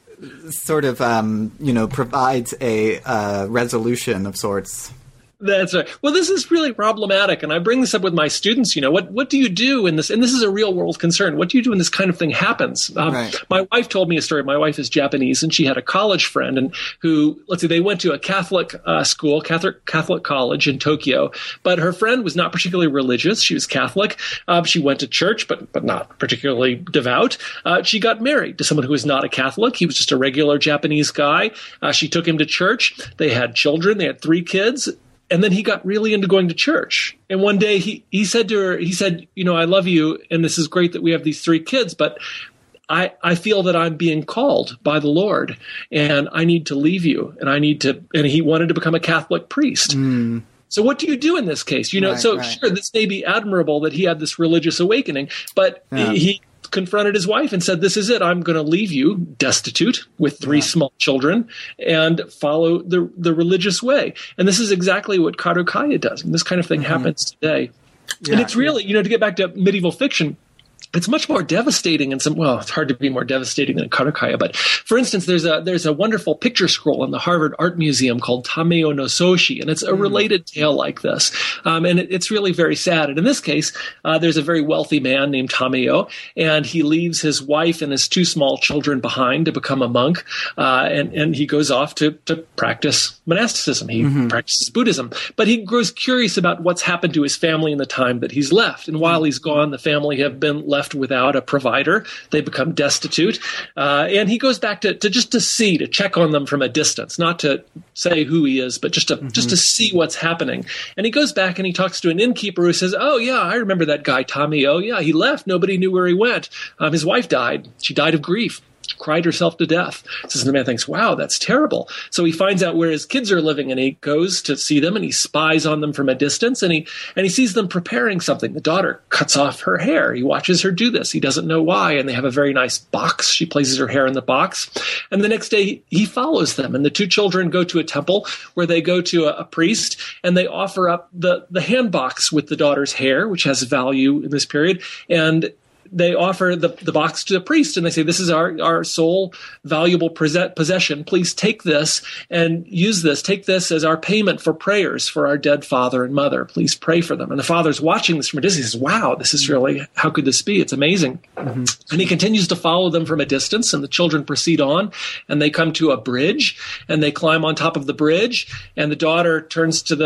sort of, um, you know, provides a uh, resolution of sorts. That's right. Well, this is really problematic, and I bring this up with my students. You know, what what do you do in this? And this is a real world concern. What do you do when this kind of thing happens? Um, right. My wife told me a story. My wife is Japanese, and she had a college friend, and who, let's see, they went to a Catholic uh, school, Catholic Catholic college in Tokyo. But her friend was not particularly religious. She was Catholic. Uh, she went to church, but but not particularly devout. Uh, she got married to someone who was not a Catholic. He was just a regular Japanese guy. Uh, she took him to church. They had children. They had three kids. And then he got really into going to church. And one day he, he said to her, he said, you know, I love you, and this is great that we have these three kids, but I, I feel that I'm being called by the Lord, and I need to leave you, and I need to, and he wanted to become a Catholic priest. Mm. So what do you do in this case? You know, right, so right. sure, this may be admirable that he had this religious awakening, but yeah. he confronted his wife and said, this is it. I'm going to leave you destitute with three yeah. small children and follow the the religious way. And this is exactly what Karukaya does. And this kind of thing mm-hmm. happens today. Yeah. And it's really, you know, to get back to medieval fiction, it's much more devastating in some, well, it's hard to be more devastating than Karukaya. But for instance, there's a there's a wonderful picture scroll in the Harvard Art Museum called Tameo no Soshi, and it's a related tale like this. Um, and it, it's really very sad. And in this case, uh, there's a very wealthy man named Tameo, and he leaves his wife and his two small children behind to become a monk. Uh, and, and he goes off to, to practice monasticism. He mm-hmm. practices Buddhism. But he grows curious about what's happened to his family in the time that he's left. And while he's gone, the family have been left left without a provider. They become destitute. Uh, and he goes back to, to just to see, to check on them from a distance, not to say who he is, but just to, mm-hmm. just to see what's happening. And he goes back and he talks to an innkeeper who says, oh, yeah, I remember that guy, Tommy. Oh, yeah, he left. Nobody knew where he went. Um, his wife died. She died of grief. Cried herself to death. So the man thinks, wow, that's terrible. So he finds out where his kids are living, and he goes to see them, and he spies on them from a distance, and he and he sees them preparing something. The daughter cuts off her hair. He watches her do this. He doesn't know why, and they have a very nice box. She places her hair in the box, and the next day he follows them, and the two children go to a temple where they go to a, a priest, and they offer up the, the hand box with the daughter's hair, which has value in this period, and they offer the, the box to the priest, and they say, this is our, our sole valuable possession. Please take this and use this. Take this as our payment for prayers for our dead father and mother. Please pray for them. And the father's watching this from a distance. He says, wow, this is really, how could this be? It's amazing. Mm-hmm. And he continues to follow them from a distance, and the children proceed on, and they come to a bridge, and they climb on top of the bridge, and the daughter turns to the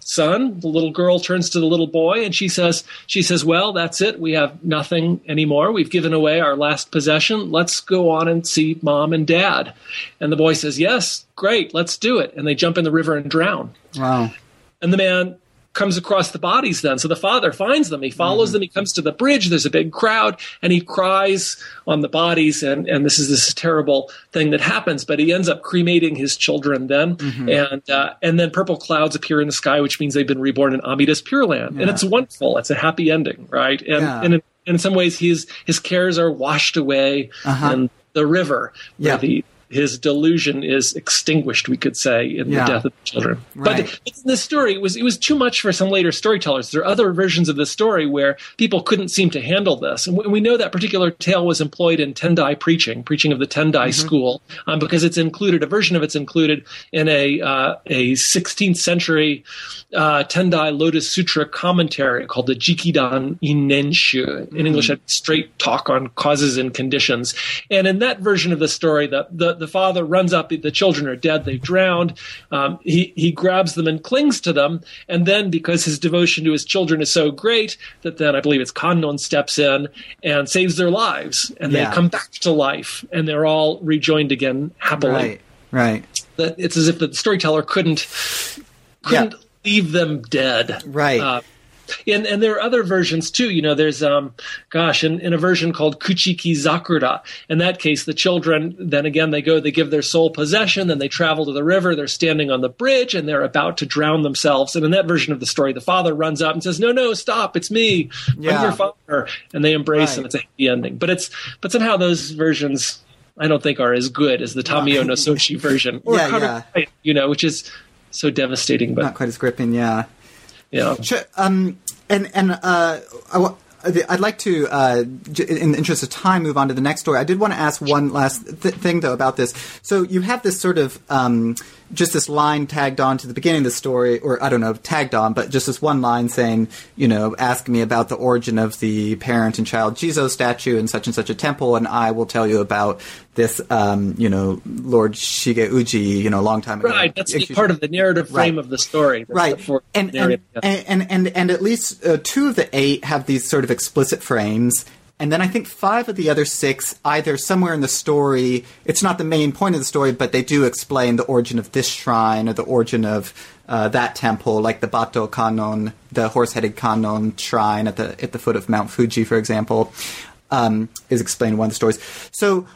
son. The little girl turns to the little boy and she says, she says, well, that's it. We have nothing anymore. We've given away our last possession. Let's go on and see mom and dad. And the boy says, yes, great, let's do it. And they jump in the river and drown. Wow. And the man comes across the bodies then. So the father finds them. He follows mm. them. He comes to the bridge. There's a big crowd, and he cries on the bodies. And, and this is this terrible thing that happens. But he ends up cremating his children then. Mm-hmm. And uh, and then purple clouds appear in the sky, which means they've been reborn in Amida's Pure Land. Yeah. And it's wonderful. It's a happy ending, right? And, yeah. and in, in some ways, his his cares are washed away uh-huh. in the river. Yeah. Where the, his delusion is extinguished, we could say, in yeah. the death of the children. Right. But in this story, it was it was too much for some later storytellers. There are other versions of the story where people couldn't seem to handle this. And we know that particular tale was employed in Tendai preaching, preaching of the Tendai mm-hmm. school, um, because it's included, a version of it's included in a uh, a sixteenth century uh, Tendai Lotus Sutra commentary called the Jikidan Inenshu. In mm-hmm. English, a straight talk on causes and conditions. And in that version of the story, the, the The father runs up. The children are dead. They've drowned. Um, he, he grabs them and clings to them. And then, because his devotion to his children is so great, that then I believe it's Kannon steps in and saves their lives. And yeah. they come back to life. And they're all rejoined again happily. Right, right. That it's as if the storyteller couldn't, couldn't yeah. leave them dead. Right. Uh, And, and there are other versions too. You know, there's, um, gosh, in, in a version called Kuchiki Zakura. In that case, the children, then again, they go, they give their sole possession, then they travel to the river, they're standing on the bridge, and they're about to drown themselves. And in that version of the story, the father runs up and says, no, no, stop, it's me. Yeah. I'm your father. And they embrace right. him. It's a happy ending. But it's, but somehow those versions, I don't think, are as good as the Tamio no Sochi version. Or yeah, Kadokai, yeah. you know, which is so devastating. But not quite as gripping, yeah. Yeah. Sure. Um, and and uh, I, I'd like to, uh, in the interest of time, move on to the next story. I did want to ask one last th- thing, though, about this. So you have this sort of, um, just this line tagged on to the beginning of the story, or I don't know, tagged on, but just this one line saying, you know, ask me about the origin of the parent and child Jizo statue in such and such a temple, and I will tell you about this, um, you know, Lord Shigeuji, you know, a long time ago. Right, that's part of the narrative frame right. of the story. That's right, the and, and, and, and, and, and at least uh, two of the eight have these sort of explicit frames. And then I think five of the other six, either somewhere in the story, it's not the main point of the story, but they do explain the origin of this shrine or the origin of uh, that temple, like the Bato Kannon, the horse-headed Kannon shrine at the at the foot of Mount Fuji, for example, um, is explained in one of the stories. So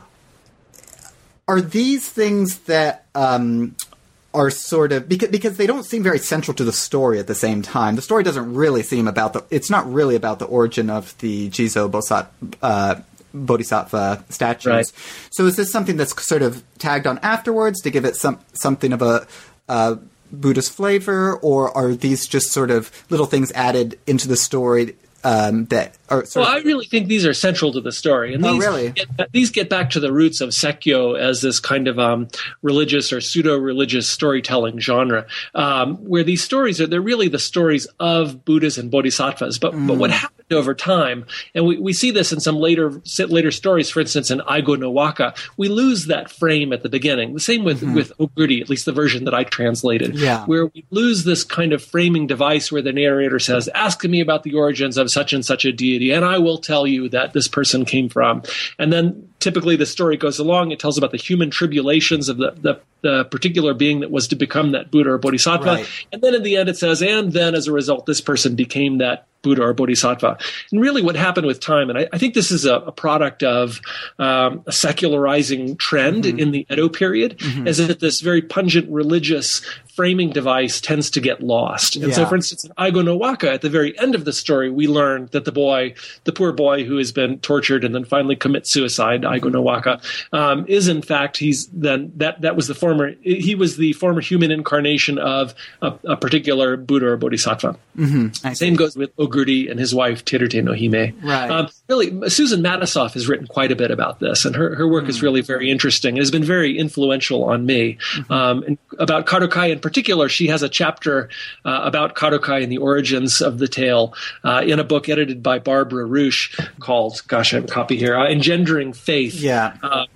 are these things that... Um, are sort of, because, because they don't seem very central to the story at the same time. The story doesn't really seem about the, it's not really about the origin of the Jizo Bosat, uh, Bodhisattva statues. Right. So is this something that's sort of tagged on afterwards to give it some something of a uh, Buddhist flavor, or are these just sort of little things added into the story Um, that are sort well, of... I really think these are central to the story. And oh, these, really? Get, these get back to the roots of Sekkyo as this kind of um, religious or pseudo-religious storytelling genre, um, where these stories are, they're really the stories of Buddhas and Bodhisattvas. But mm. but what happened over time, and we, we see this in some later later stories, for instance, in Aigo no Waka, we lose that frame at the beginning. The same with, mm-hmm. with Oguri, at least the version that I translated, yeah. where we lose this kind of framing device where the narrator says, ask me about the origins of such and such a deity, and I will tell you that this person came from. And then typically the story goes along. It tells about the human tribulations of the, the, the particular being that was to become that Buddha or Bodhisattva. Right. And then in the end it says, and then as a result, this person became that Buddha or Bodhisattva. And really what happened with time, and I, I think this is a, a product of um, a secularizing trend mm-hmm. in the Edo period, mm-hmm. is that this very pungent religious framing device tends to get lost. And yeah. so, for instance, in Aigo no Waka, at the very end of the story, we learn that the boy, the poor boy who has been tortured and then finally commits suicide, Aigo no Waka, um, is in fact, he's then, that, that was the former, he was the former human incarnation of a, a particular Buddha or Bodhisattva. Mm-hmm. Same goes with Oguri and his wife, Terute no Hime. Right. Um, really, Susan Matisoff has written quite a bit about this, and her, her work mm. is really very interesting. It has been very influential on me. Mm-hmm. Um, and about Kadokai in particular, she has a chapter uh, about Kadokai and the origins of the tale uh, in a book edited by Barbara Roosh called, gosh, I have a copy here, uh, Engendering Faith. Yeah. Um,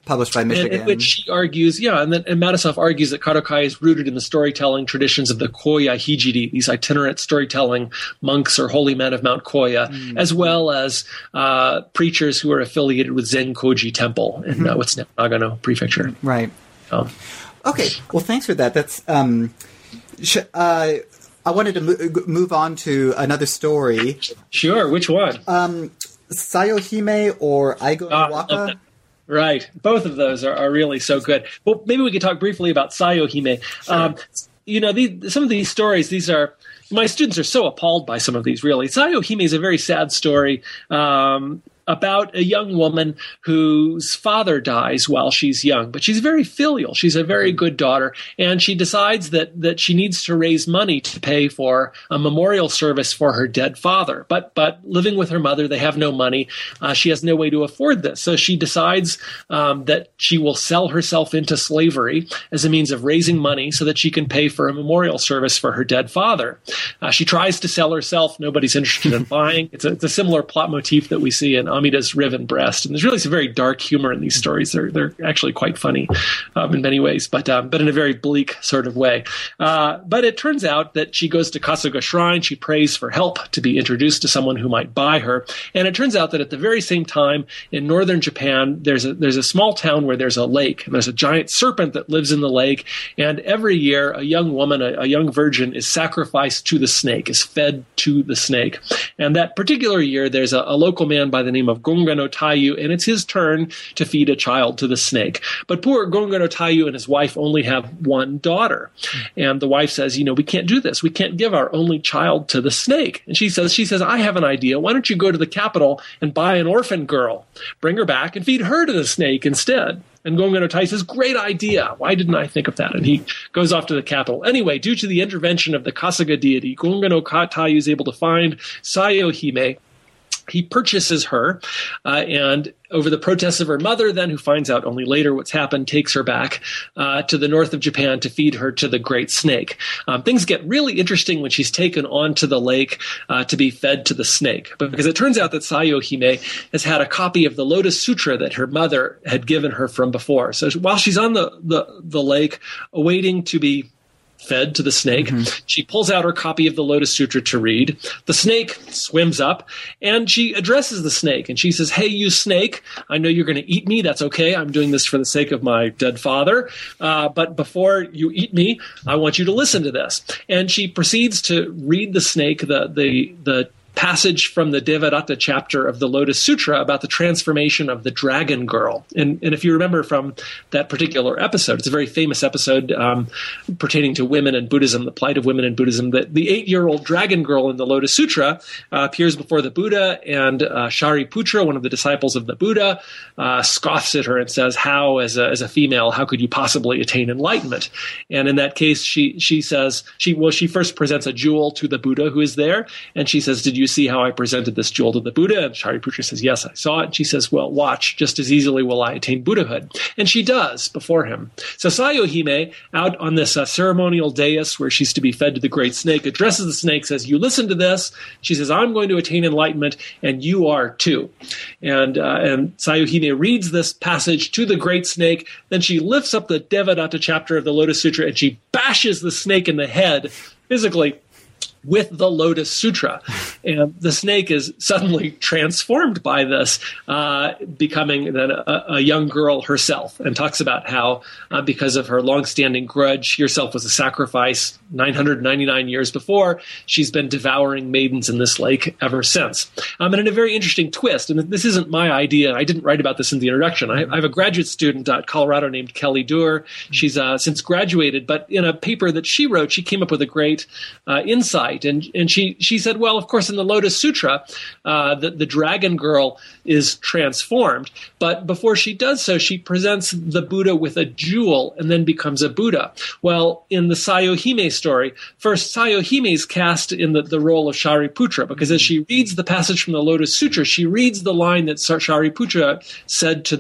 published by Michigan. And in which she argues, yeah, and then and Matisoff argues that Kadokai is rooted in the storytelling traditions of the Koya Hijiri, these itinerant storytelling monks or holy men of Mount Koya, mm-hmm. as well as uh, preachers who are affiliated with Zen Koji Temple in mm-hmm. uh, what's now Nagano Prefecture. Right. Um, okay. Well, thanks for that. That's um, sh- uh, I wanted to mo- move on to another story. Sure. Which one? Um, Sayohime or Aigo no Waka? Uh, right. Both of those are, are really so good. Well, maybe we could talk briefly about Sayohime. Sure. Um, you know, these, some of these stories, these are, my students are so appalled by some of these, really. Sayohime is a very sad story. Um, about a young woman whose father dies while she's young, but she's very filial. She's a very good daughter, and she decides that that she needs to raise money to pay for a memorial service for her dead father. But but living with her mother, they have no money. Uh, she has no way to afford this, so she decides um, that she will sell herself into slavery as a means of raising money so that she can pay for a memorial service for her dead father. Uh, she tries to sell herself. Nobody's interested in buying. It's a, it's a similar plot motif that we see in Amida's Riven Breast. And there's really some very dark humor in these stories. They're they're actually quite funny um, in many ways, but um, but in a very bleak sort of way. Uh, but it turns out that she goes to Kasuga Shrine. She prays for help to be introduced to someone who might buy her. And it turns out that at the very same time in northern Japan, there's a there's a small town where there's a lake, and there's a giant serpent that lives in the lake. And every year, a young woman, a, a young virgin, is sacrificed to the snake, is fed to the snake. And that particular year, there's a, a local man by the name of Gonga no Taiyu, and it's his turn to feed a child to the snake. But poor Gonga no Taiyu and his wife only have one daughter. And the wife says, you know, we can't do this. We can't give our only child to the snake. And she says, she says, I have an idea. Why don't you go to the capital and buy an orphan girl, bring her back, and feed her to the snake instead? And Gonga no Taiyu says, great idea. Why didn't I think of that? And he goes off to the capital. Anyway, due to the intervention of the Kasuga deity, Gonga no Taiyu is able to find Sayohime. He purchases her, uh, and over the protests of her mother, then, who finds out only later what's happened, takes her back uh, to the north of Japan to feed her to the great snake. Um, things get really interesting when she's taken onto the lake uh, to be fed to the snake, because it turns out that Sayohime has had a copy of the Lotus Sutra that her mother had given her from before. So while she's on the, the, the lake, awaiting to be fed to the snake, mm-hmm. she pulls out her copy of the Lotus Sutra to read. The snake swims up, and she addresses the snake, and she says, hey, you snake, I know you're going to eat me. That's okay. I'm doing this for the sake of my dead father. Uh, but before you eat me, I want you to listen to this. And she proceeds to read the snake, the the the passage from the Devadatta chapter of the Lotus Sutra about the transformation of the dragon girl. And, and if you remember from that particular episode, it's a very famous episode um, pertaining to women and Buddhism, the plight of women in Buddhism, that the eight-year-old dragon girl in the Lotus Sutra uh, appears before the Buddha, and uh, Shariputra, one of the disciples of the Buddha, uh, scoffs at her and says, how, as a, as a female, how could you possibly attain enlightenment? And in that case, she she says, she well, she first presents a jewel to the Buddha who is there, and she says, did you see how I presented this jewel to the Buddha? And Shariputra says, yes, I saw it. And she says, well, watch, just as easily will I attain Buddhahood. And she does before him. So Sayohime, out on this uh, ceremonial dais where she's to be fed to the great snake, addresses the snake, says, you listen to this. She says, I'm going to attain enlightenment, and you are too. And, uh, and Sayohime reads this passage to the great snake. Then she lifts up the Devadatta chapter of the Lotus Sutra, and she bashes the snake in the head, physically, with the Lotus Sutra. And the snake is suddenly transformed by this, uh, becoming then a, a young girl herself, and talks about how, uh, because of her longstanding grudge, she herself was a sacrifice nine hundred ninety-nine years before, she's been devouring maidens in this lake ever since. Um, and in a very interesting twist, and this isn't my idea, I didn't write about this in the introduction. I, I have a graduate student at Colorado named Kelly Doerr. She's uh, since graduated, but in a paper that she wrote, she came up with a great uh, insight. And and she she said, well, of course, in the Lotus Sutra, uh, the, the dragon girl is transformed. But before she does so, she presents the Buddha with a jewel and then becomes a Buddha. Well, in the Sayohime story, first Sayohime is cast in the, the role of Shariputra, because as she reads the passage from the Lotus Sutra, she reads the line that Shariputra said to the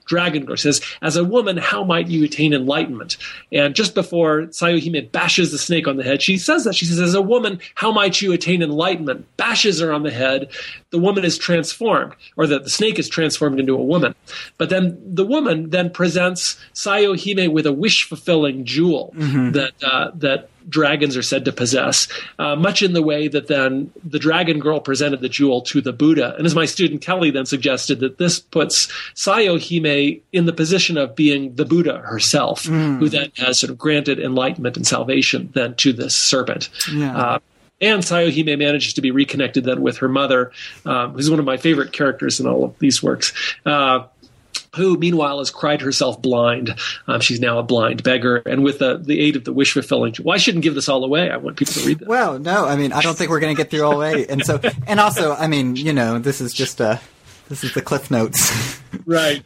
dragon girl. She says, as a woman, how might you attain enlightenment? And just before Sayohime bashes the snake on the head, she says that. She says, as a woman, how might you attain enlightenment? Bashes her on the head. The woman is transformed, or the, the snake is transformed into a woman. But then the woman then presents Sayohime with a wish-fulfilling jewel mm-hmm. that uh, that dragons are said to possess, uh, much in the way that then the dragon girl presented the jewel to the Buddha. And as my student Kelly then suggested, that this puts Sayohime in the position of being the Buddha herself, mm. who then has sort of granted enlightenment and salvation then to this serpent. Yeah. Uh, And Sayohime manages to be reconnected then with her mother, um, who's one of my favorite characters in all of these works, uh, who meanwhile has cried herself blind. Um, she's now a blind beggar. And with the, the aid of the wish fulfilling, well, I shouldn't give this all away. I want people to read this. Well, no, I mean, I don't think we're going to get through all the way. And so, and also, I mean, you know, this is just a, this is the Cliff Notes. Right.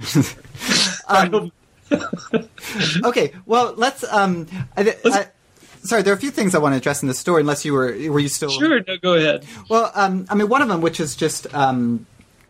um, okay. Well, let's, um, I, let's I, Sorry, there are a few things I want to address in the story, unless you were, were you still... Sure, no, go ahead. Well, um, I mean, one of them, which is just, um,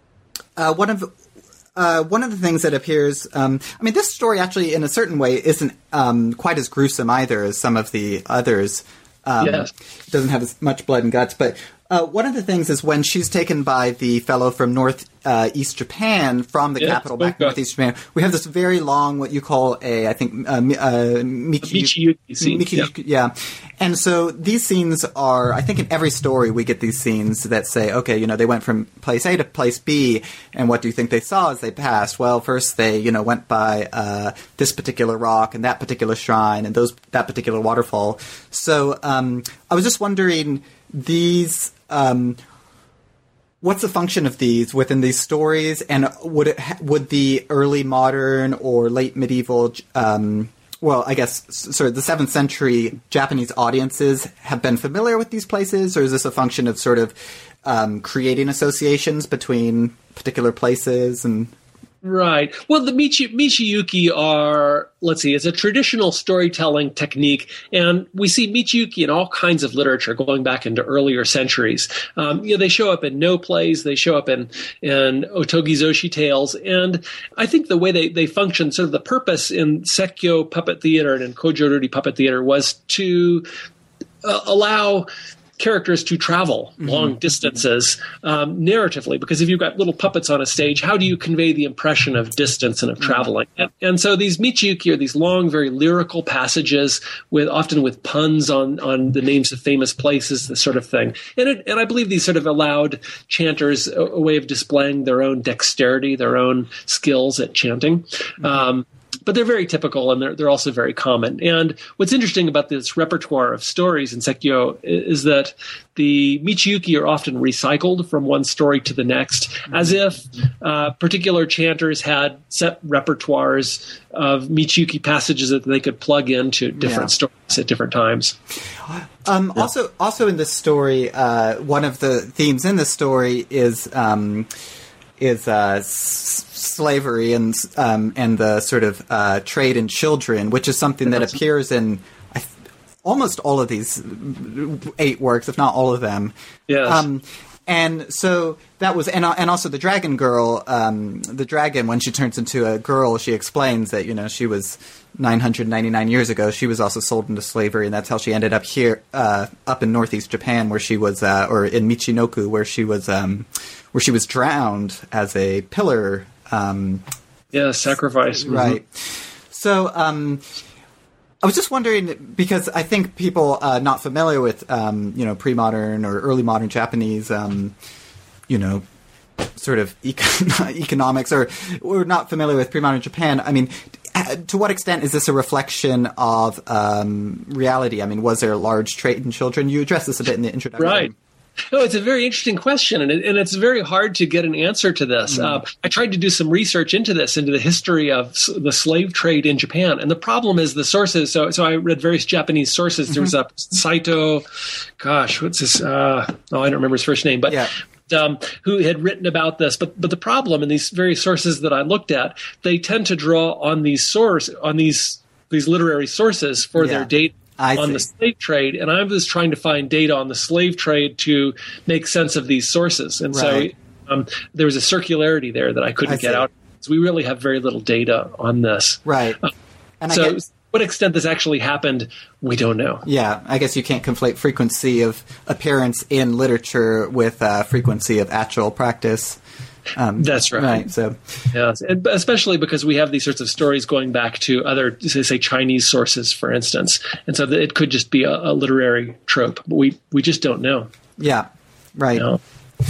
uh, one of, uh, one of the things that appears, um, I mean, this story actually, in a certain way, isn't, um, quite as gruesome either as some of the others. Um, yes. It doesn't have as much blood and guts, but, uh, one of the things is when she's taken by the fellow from North, uh, East Japan, from the yes, capital back to Northeast Japan, we have this very long, what you call a, I think, uh, uh Michi- Michiyuki scene. Michiyuki, yeah. yeah. And so these scenes are, I think in every story we get these scenes that say, okay, you know, they went from place A to place B, and what do you think they saw as they passed? Well, first they, you know, went by uh, this particular rock and that particular shrine and those that particular waterfall. So um, I was just wondering, these... Um, what's the function of these within these stories, and would it ha- would the early modern or late medieval, um, well, I guess, sort of the seventh century Japanese audiences have been familiar with these places, or is this a function of sort of um, creating associations between particular places and... Right. Well, the Michi, Michiyuki are, let's see, it's a traditional storytelling technique, and we see Michiyuki in all kinds of literature going back into earlier centuries. Um, you know, they show up in no plays, they show up in, in Otogizoshi tales, and I think the way they, they function, sort of the purpose in Sekkyo puppet theater and in Kojoruri puppet theater was to uh, allow characters to travel mm-hmm. long distances um, narratively, because if you've got little puppets on a stage, how do you convey the impression of distance and of traveling? Mm-hmm. And, and so these Michiyuki are these long, very lyrical passages with often with puns on on the names of famous places, this sort of thing. And it, and I believe these sort of allowed chanters a, a way of displaying their own dexterity, their own skills at chanting. Mm-hmm. Um, But they're very typical, and they're they're also very common. And what's interesting about this repertoire of stories in Sekkyo is that the Michiyuki are often recycled from one story to the next, mm-hmm. as if uh, particular chanters had set repertoires of Michiyuki passages that they could plug into different yeah. stories at different times. Um, yeah. Also, also in this story, uh, one of the themes in this story is um, is uh, s- slavery and um, and the sort of uh, trade in children, which is something that appears in I th- almost all of these eight works, if not all of them. Yes. Um, and so that was, and and also the dragon girl, um, the dragon, when she turns into a girl, she explains that, you know, she was nine hundred ninety-nine years ago, she was also sold into slavery, and that's how she ended up here, uh, up in northeast Japan, where she was, uh, or in Michinoku, where she was, um, where she was drowned as a pillar. Um, yeah, sacrifice. Right. Mm-hmm. So, um, I was just wondering, because I think people uh, not familiar with, um, you know, pre-modern or early modern Japanese, um, you know, sort of econ- economics, or or not familiar with pre-modern Japan. I mean, to what extent is this a reflection of um, reality? I mean, was there a large trade in children? You addressed this a bit in the introduction. Right. No, it's a very interesting question, and, it, and it's very hard to get an answer to this. Mm. Uh, I tried to do some research into this, into the history of s- the slave trade in Japan, and the problem is the sources. So, so I read various Japanese sources. Mm-hmm. There was a Saito, gosh, what's his? Uh, oh, I don't remember his first name, but. Yeah. Um, who had written about this, but but the problem in these various sources that I looked at, they tend to draw on these source on these these literary sources for yeah. their data I on see. the slave trade, and I was trying to find data on the slave trade to make sense of these sources, and right. so um, there was a circularity there that I couldn't I get see. out. because we really have very little data on this. Right. Uh, and so I guess, to what extent this actually happened, we don't know. Yeah, I guess you can't conflate frequency of appearance in literature with uh, frequency of actual practice. Um, That's right. Right. So, yes, and especially because we have these sorts of stories going back to other, say, Chinese sources, for instance, and so it could just be a, a literary trope. But we we just don't know. Yeah. Right. You know?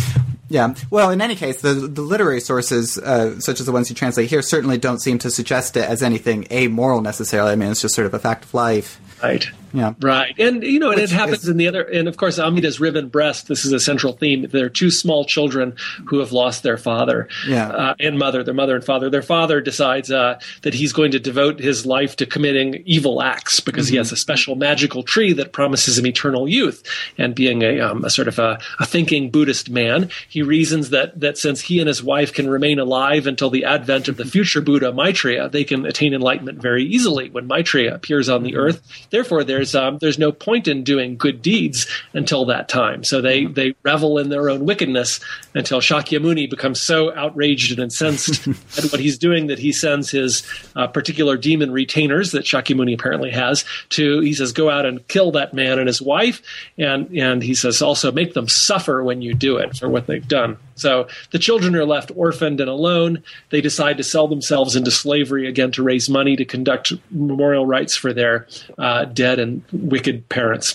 Yeah. Well, in any case, the the literary sources, uh, such as the ones you translate here, certainly don't seem to suggest it as anything amoral necessarily. I mean, it's just sort of a fact of life. Right. Yeah. Right. And, you know, and Which it happens is, in the other, and of course, Amida's riven breast, this is a central theme. There are two small children who have lost their father yeah. uh, and mother, their mother and father. Their father decides uh, that he's going to devote his life to committing evil acts because mm-hmm. he has a special magical tree that promises him eternal youth. And being a, um, a sort of a, a thinking Buddhist man, he reasons that, that since he and his wife can remain alive until the advent of the future Buddha, Maitreya, they can attain enlightenment very easily when Maitreya appears on the earth. Therefore, there's um, there's no point in doing good deeds until that time. So they, they revel in their own wickedness until Shakyamuni becomes so outraged and incensed at what he's doing that he sends his uh, particular demon retainers that Shakyamuni apparently has to, he says, go out and kill that man and his wife. And, and he says, also make them suffer when you do it for what they've done. So the children are left orphaned and alone. They decide to sell themselves into slavery again to raise money to conduct memorial rites for their uh, dead and wicked parents.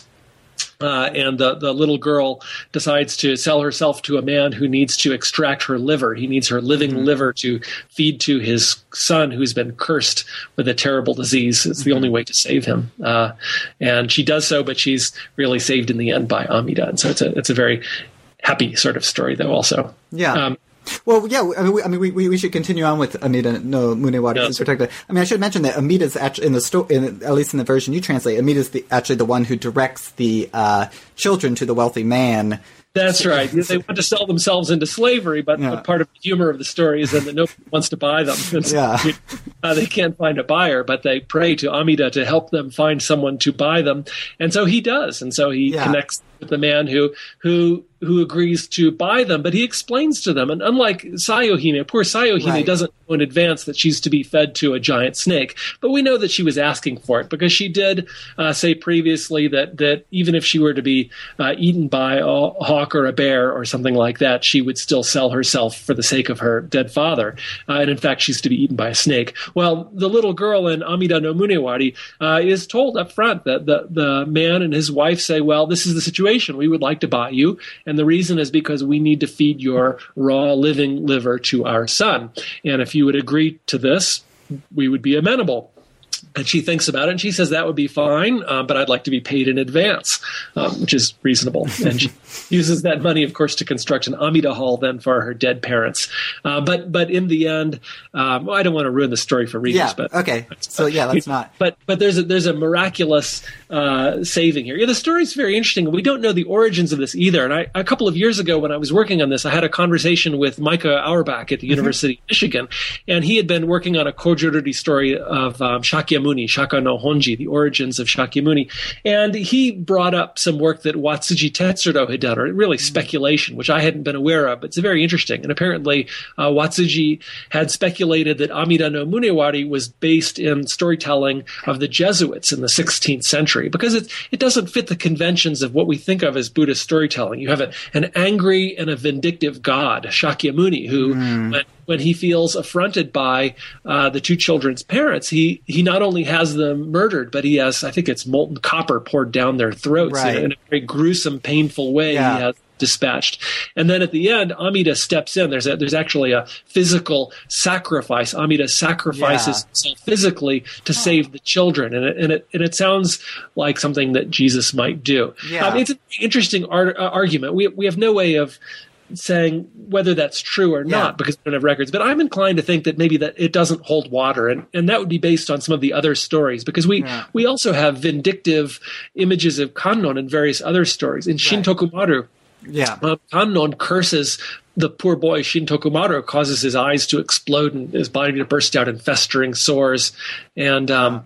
Uh, and the, the little girl decides to sell herself to a man who needs to extract her liver. He needs her living mm-hmm. liver to feed to his son who's been cursed with a terrible disease. It's the mm-hmm. only way to save him. Uh, and she does so, but she's really saved in the end by Amida. And so it's a, it's a very happy sort of story, though, also. Yeah. Um, well, yeah, I mean, we, I mean, we, we should continue on with Amida no Munewari. Yeah. Since we're talking about, I mean, I should mention that Amida's actually, in the sto- in, at least in the version you translate, Amida's the, actually the one who directs the uh, children to the wealthy man. That's right. They want to sell themselves into slavery, but, yeah. but part of the humor of the story is that nobody wants to buy them. And so, yeah. uh, they can't find a buyer, but they pray to Amida to help them find someone to buy them. And so he does. And so he yeah. connects with the man who who who agrees to buy them, but he explains to them, and unlike Sayohime, poor Sayohime right. doesn't know in advance that she's to be fed to a giant snake, but we know that she was asking for it because she did uh, say previously that that even if she were to be uh, eaten by a hawk or a bear or something like that, she would still sell herself for the sake of her dead father, uh, and in fact she's to be eaten by a snake. Well, the little girl in Amida no Munewari uh, is told up front that the, the man and his wife say, well, this is the situation. We would like to buy you, and the reason is because we need to feed your raw living liver to our son. And if you would agree to this, we would be amenable. And she thinks about it, and she says that would be fine, uh, but I'd like to be paid in advance, um, which is reasonable. And she uses that money, of course, to construct an Amida hall then for her dead parents. Uh, but but in the end, um, well, I don't want to ruin the story for readers. Yeah, but okay. So yeah, let's not. But but there's a, there's a miraculous uh, saving here. Yeah, the story's very interesting. We don't know the origins of this either. And I, a couple of years ago when I was working on this, I had a conversation with Micah Auerbach at the University of Michigan, and he had been working on a Kojururi story of um, Shakyamuni, Shaka no Honji, the origins of Shakyamuni. And he brought up some work that Watsuji Tetsuro had done, or really speculation, which I hadn't been aware of, but it's very interesting. And apparently uh, Watsuji had speculated that Amida no Munewari was based in storytelling of the Jesuits in the sixteenth century, because it, it doesn't fit the conventions of what we think of as Buddhist storytelling. You have a, an angry and a vindictive god, Shakyamuni, who, mm. when, when he feels affronted by uh, the two children's parents, he, he not only has them murdered, but he has, I think it's molten copper poured down their throats right. in, a, in a very gruesome, painful way. Yeah. He has dispatched. And then at the end, Amida steps in. There's a, there's actually a physical sacrifice. Amida sacrifices yeah. himself physically to huh. save the children. And it, and it and it sounds like something that Jesus might do. Yeah. Um, it's an interesting ar- uh, argument. We we have no way of saying whether that's true or not yeah. because we don't have records. But I'm inclined to think that maybe that it doesn't hold water. And, and that would be based on some of the other stories, because we, yeah. we also have vindictive images of Kannon in various other stories. In Shin Tokumaru, yeah. Uh, Kannon curses the poor boy Shin Tokumaru, causes his eyes to explode and his body to burst out in festering sores. And um,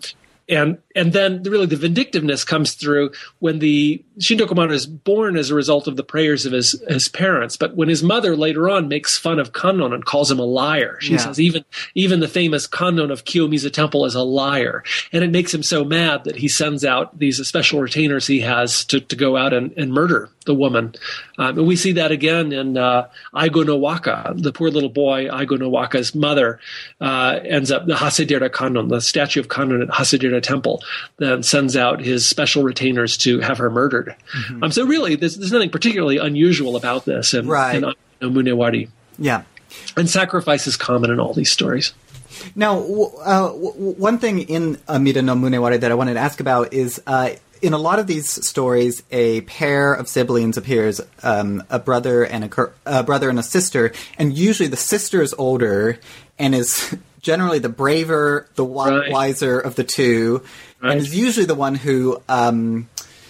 and and then really the vindictiveness comes through when the Shin Tokumaru is born as a result of the prayers of his his parents. But when his mother later on makes fun of Kannon and calls him a liar, she yeah. says even even the famous Kannon of Kiyomizu Temple is a liar, and it makes him so mad that he sends out these special retainers he has to, to go out and, and murder the woman. Um, and we see that again in uh, Aigo no Waka. The poor little boy, Aigo no Waka's mother, uh, ends up, the Hasedera Kannon, the statue of Kannon at Hasedera Temple, then sends out his special retainers to have her murdered. Mm-hmm. Um, so really, there's, there's nothing particularly unusual about this in, right. in no Munewari. Yeah. And sacrifice is common in all these stories. Now, uh, one thing in Amida no Munewari that I wanted to ask about is, uh, in a lot of these stories, a pair of siblings appears, um, a brother and a, a brother and a sister, and usually the sister is older and is generally the braver, the wi- right. wiser of the two, right. and is usually the one who um,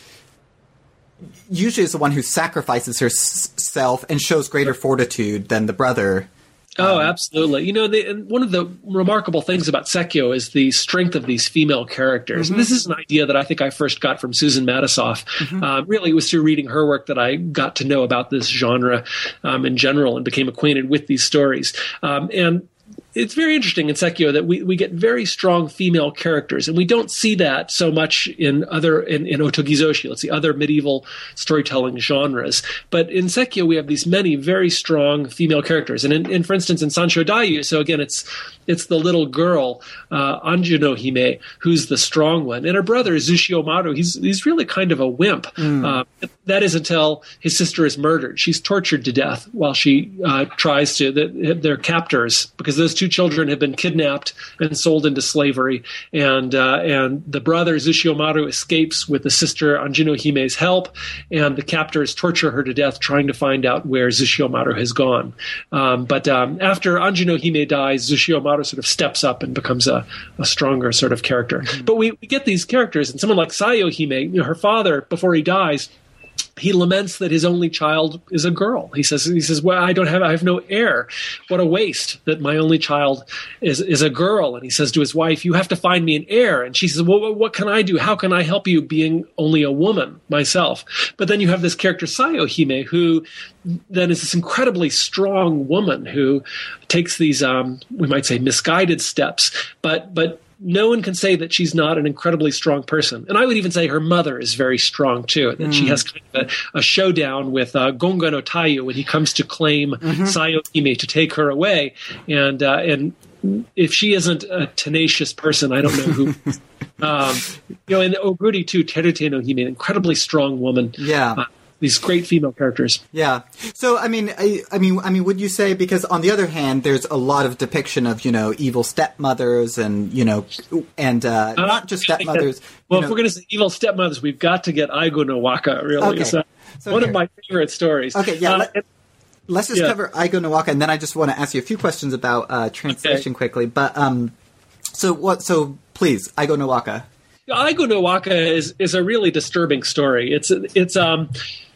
usually is the one who sacrifices herself and shows greater fortitude than the brother. Oh, absolutely. You know, the, and one of the remarkable things about Sekyo is the strength of these female characters. Mm-hmm. And this is an idea that I think I first got from Susan Matisoff. Mm-hmm. Uh, really, it was through reading her work that I got to know about this genre um, in general and became acquainted with these stories. Um, and it's very interesting in Sekyo that we, we get very strong female characters, and we don't see that so much in other in, in Otogizoshi, let's see, other medieval storytelling genres. But in Sekyo, we have these many very strong female characters, and in, in for instance, in Sansho Dayu, so again, it's it's the little girl uh, Anjuno Hime who's the strong one, and her brother Zushio Maru. He's he's really kind of a wimp. Mm. Uh, that is until his sister is murdered. She's tortured to death while she uh, tries to. The, their captors, because those two children have been kidnapped and sold into slavery, and uh, and the brother Zushio Maru escapes with the sister Anjuno Hime's help, and the captors torture her to death trying to find out where Zushio Maru has gone. Um, but um, after Anjuno Hime dies, Zushio Maru sort of steps up and becomes a, a stronger sort of character. Mm-hmm. But we, we get these characters, and someone like Sayo Hime, you know, her father, before he dies, he laments that his only child is a girl. He says, "He says, well, I don't have, I have no heir. What a waste that my only child is is a girl." And he says to his wife, "You have to find me an heir." And she says, "Well, what can I do? How can I help you, being only a woman myself?" But then you have this character Sayo Hime, who then is this incredibly strong woman who takes these, um, we might say, misguided steps, but but. No one can say that she's not an incredibly strong person. And I would even say her mother is very strong, too, that mm. she has kind of a, a showdown with uh, Gonga no Taiyo when he comes to claim mm-hmm. Sayo Hime to take her away. And uh, and if she isn't a tenacious person, I don't know who. um, you know, in Oguri, too, Terute no Hime, an incredibly strong woman. Yeah. Uh, These great female characters. Yeah. So, I mean, I, I mean, I mean, would you say, because on the other hand, there's a lot of depiction of, you know, evil stepmothers and, you know, and uh, uh, not just stepmothers. Well, you know. If we're going to say evil stepmothers, we've got to get Aigo no Waka, really. Okay. It's, uh, so one here. of my favorite stories. Okay, yeah. Uh, let, and, let's just yeah. cover Aigo no Waka, and then I just want to ask you a few questions about uh, translation okay. quickly. But, um, so what, so please, Aigo no Waka. Aigo no Waka is, is a really disturbing story. It's, it's, um,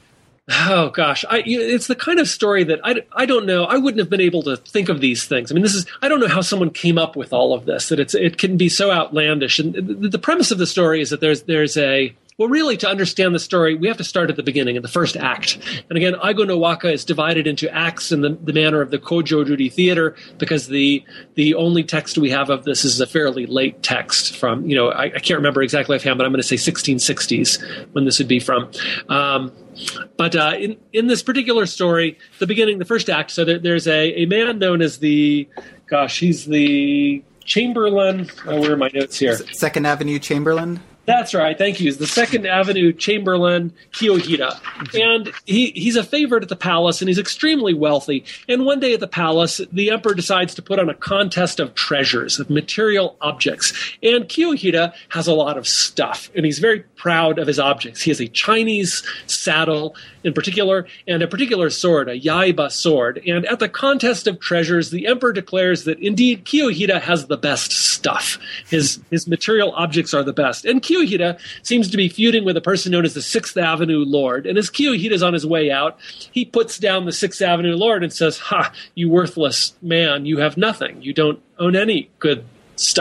Oh gosh, I, it's the kind of story that I, I don't know. I wouldn't have been able to think of these things. I mean, this is I don't know how someone came up with all of this. That it's it can be so outlandish. And the, the premise of the story is that there's there's a well, really, to understand the story, we have to start at the beginning, in the first act. And again, Aigo no Waka is divided into acts in the, the manner of the Kojo Ruri theater, because the the only text we have of this is a fairly late text from, you know, I, I can't remember exactly offhand, but I'm going to say sixteen sixties when this would be from. Um, but uh, in, in this particular story, the beginning, the first act, so there, there's a, a man known as the, gosh, he's the Chamberlain. Oh, where are my notes here? Second Avenue Chamberlain? That's right. Thank you. He's the Second Avenue Chamberlain Kiyohira. And he, he's a favorite at the palace, and he's extremely wealthy. And one day at the palace, the emperor decides to put on a contest of treasures, of material objects. And Kiyohira has a lot of stuff, and he's very proud of his objects. He has a Chinese saddle in particular, and a particular sword, a Yaiba sword. And at the contest of treasures, the emperor declares that indeed Kiyohira has the best stuff. His, his material objects are the best. And Kiyohira seems to be feuding with a person known as the Sixth Avenue Lord. And as Kiyohira's on his way out, he puts down the Sixth Avenue Lord and says, "Ha, you worthless man, you have nothing. You don't own any good stuff."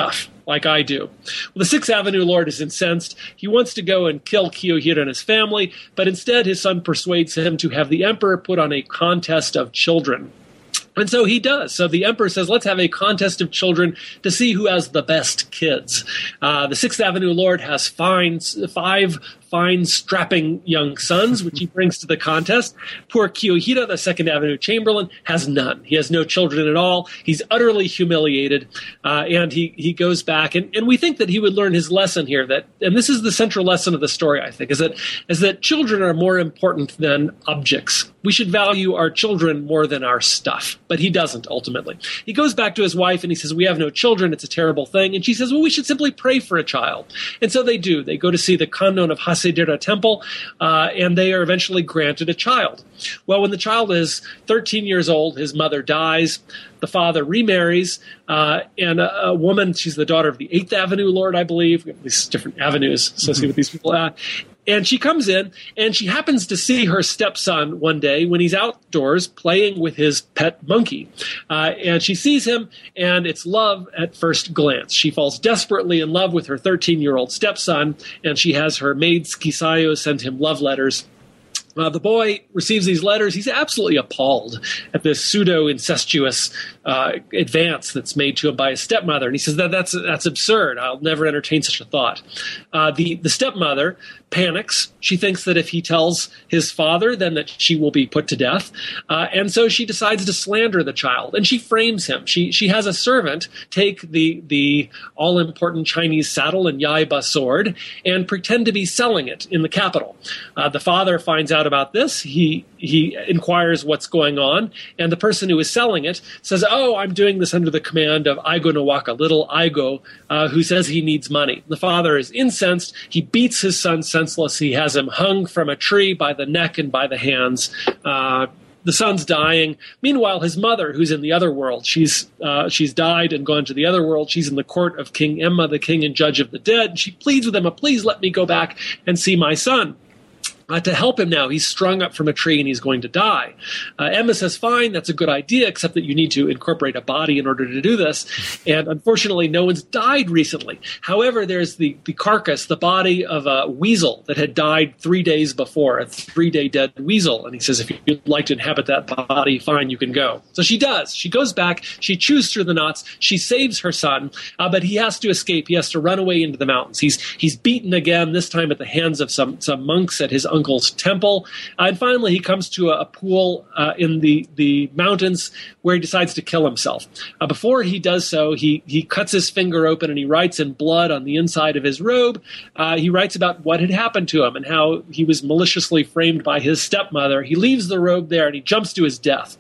like I do. Well, the Sixth Avenue Lord is incensed. He wants to go and kill Kiyohira and his family, but instead his son persuades him to have the emperor put on a contest of children. And so he does. So the emperor says, let's have a contest of children to see who has the best kids. Uh, the Sixth Avenue Lord has fine, five fine, strapping young sons, which he brings to the contest. Poor Kiyohira, the Second Avenue Chamberlain, has none. He has no children at all. He's utterly humiliated, uh, and he, he goes back. And, and we think that he would learn his lesson here, that, and this is the central lesson of the story, I think, is that, is that children are more important than objects. We should value our children more than our stuff. But he doesn't, ultimately. He goes back to his wife and he says, we have no children. It's a terrible thing. And she says, well, we should simply pray for a child. And so they do. They go to see the Kannon of Hasedera Temple, uh, and they are eventually granted a child. Well, when the child is thirteen years old, his mother dies. The father remarries, uh, and a, a woman, she's the daughter of the Eighth Avenue Lord, I believe. We have these different avenues associated mm-hmm. with these people. Uh, And she comes in, and she happens to see her stepson one day when he's outdoors playing with his pet monkey. Uh, and she sees him, and it's love at first glance. She falls desperately in love with her thirteen-year-old stepson, and she has her maid Kisayo send him love letters. Uh, the boy receives these letters. He's absolutely appalled at this pseudo-incestuous uh, advance that's made to him by his stepmother. And he says that that's that's absurd. I'll never entertain such a thought. Uh, the, the stepmother panics. She thinks that if he tells his father, then that she will be put to death. Uh, and so she decides to slander the child. And she frames him. She she has a servant take the, the all-important Chinese saddle and Yaiba sword and pretend to be selling it in the capital. Uh, the father finds out about this. He he inquires what's going on, and the person who is selling it says, oh, I'm doing this under the command of Aigo Nawaka, little Aigo, uh, who says he needs money. The father is incensed. He beats his son senseless. He has him hung from a tree by the neck and by the hands. Uh, the son's dying. Meanwhile, his mother, who's in the other world, she's uh, she's died and gone to the other world. She's in the court of King Emma, the king and judge of the dead. She pleads with Emma, please let me go back and see my son. Uh, to help him now. He's strung up from a tree and he's going to die. Uh, Emma says, fine, that's a good idea, except that you need to incorporate a body in order to do this. And unfortunately, no one's died recently. However, there's the, the carcass, the body of a weasel that had died three days before, a three-day dead weasel. And he says, if you'd like to inhabit that body, fine, you can go. So she does. She goes back. She chews through the knots. She saves her son, uh, but he has to escape. He has to run away into the mountains. He's he's beaten again, this time at the hands of some, some monks at his uncle's temple. Uh, and finally, he comes to a, a pool uh, in the, the mountains where he decides to kill himself. Uh, before he does so, he, he cuts his finger open and he writes in blood on the inside of his robe. Uh, he writes about what had happened to him and how he was maliciously framed by his stepmother. He leaves the robe there and he jumps to his death.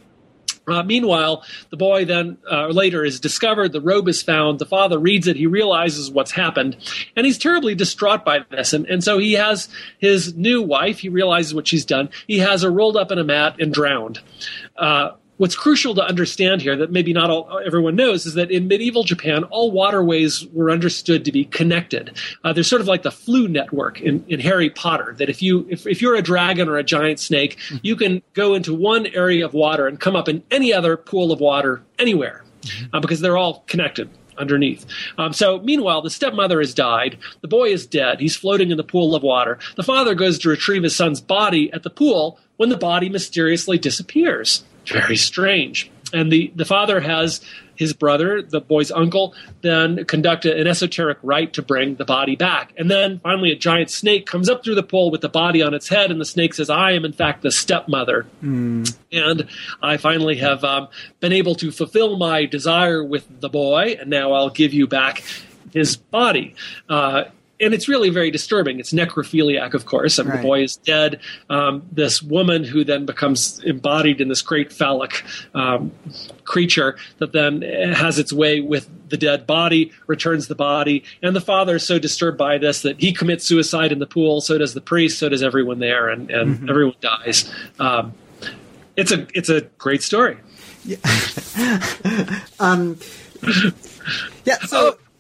Uh, meanwhile, the boy then uh, later is discovered. The robe is found. The father reads it. He realizes what's happened, and he's terribly distraught by this. And, and so he has his new wife. He realizes what she's done. He has her rolled up in a mat and drowned. Uh, What's crucial to understand here that maybe not all, everyone knows is that in medieval Japan, all waterways were understood to be connected. Uh, there's sort of like the Flu network in, in Harry Potter, that if, you, if, if you're a dragon or a giant snake, mm-hmm. you can go into one area of water and come up in any other pool of water anywhere mm-hmm. uh, because they're all connected underneath. Um, so meanwhile, the stepmother has died. The boy is dead. He's floating in the pool of water. The father goes to retrieve his son's body at the pool when the body mysteriously disappears. Very strange. And the, the father has his brother, the boy's uncle, then conduct an esoteric rite to bring the body back. And then finally a giant snake comes up through the pool with the body on its head, and the snake says, I am in fact the stepmother. Mm. And I finally have um, been able to fulfill my desire with the boy, and now I'll give you back his body. Uh, And it's really very disturbing. It's necrophiliac, of course. I mean, right. The boy is dead. Um, this woman who then becomes embodied in this great phallic um, creature that then has its way with the dead body, returns the body. And the father is so disturbed by this that he commits suicide in the pool. So does the priest. So does everyone there. And, and mm-hmm. everyone dies. Um, it's a it's a great story. Yeah. um, yeah. So. Oh.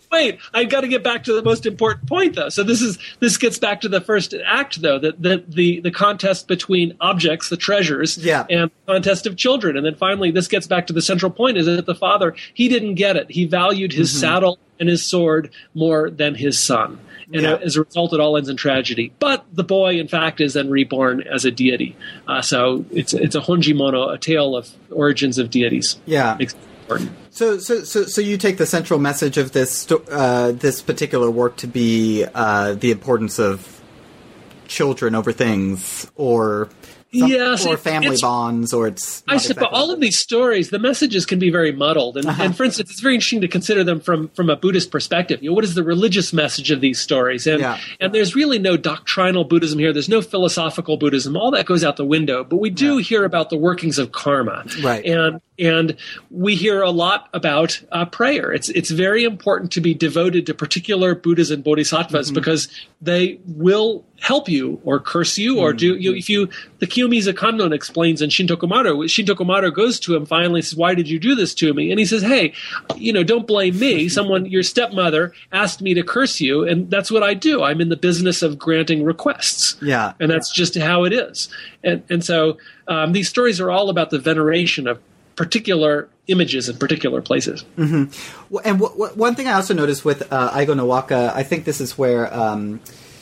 wait, I've got to get back to the most important point, though. So this is this gets back to the first act, though, that the, the, the contest between objects, the treasures, yeah. and the contest of children. And then finally, this gets back to the central point, is that the father, he didn't get it. He valued his mm-hmm. saddle and his sword more than his son. And yeah. as a result, it all ends in tragedy. But the boy, in fact, is then reborn as a deity. Uh, so it's it's a Honjimono, a tale of origins of deities. Yeah. So, so, so, so you take the central message of this uh, this particular work to be uh, the importance of children over things, or some, yes, or it, family it's, bonds, or it's. I suppose exactly. all of these stories, the messages can be very muddled, and, uh-huh. and for instance, it's very interesting to consider them from from a Buddhist perspective. You know, what is the religious message of these stories? And yeah. and there's really no doctrinal Buddhism here. There's no philosophical Buddhism. All that goes out the window. But we do yeah. hear about the workings of karma, right? And and we hear a lot about uh, prayer. It's it's very important to be devoted to particular Buddhas and Bodhisattvas mm-hmm. because they will help you or curse you or mm-hmm. do you if you the Kiyomizu Kannon explains in Shintokumaru. Shintokumaru goes to him finally and says, "Why did you do this to me?" And he says, "Hey, you know, don't blame me. Someone, your stepmother, asked me to curse you, and that's what I do. I'm in the business of granting requests. Yeah, and that's just how it is." And and so um, these stories are all about the veneration of particular images in particular places. Mm-hmm. And w- w- one thing I also noticed with uh, Aigo no Waka, I think this is where. Um,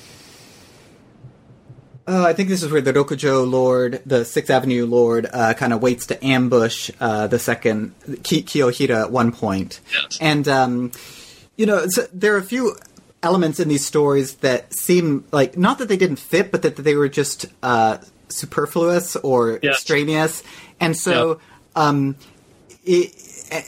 Uh, I think this is where the Rokujo Lord, the Sixth Avenue Lord, uh, kind of waits to ambush uh, the second Ki- Kiyohira at one point. Yes. And, um, you know, so there are a few elements in these stories that seem like, not that they didn't fit, but that they were just uh, superfluous or yes. extraneous. And so, yep. um, it,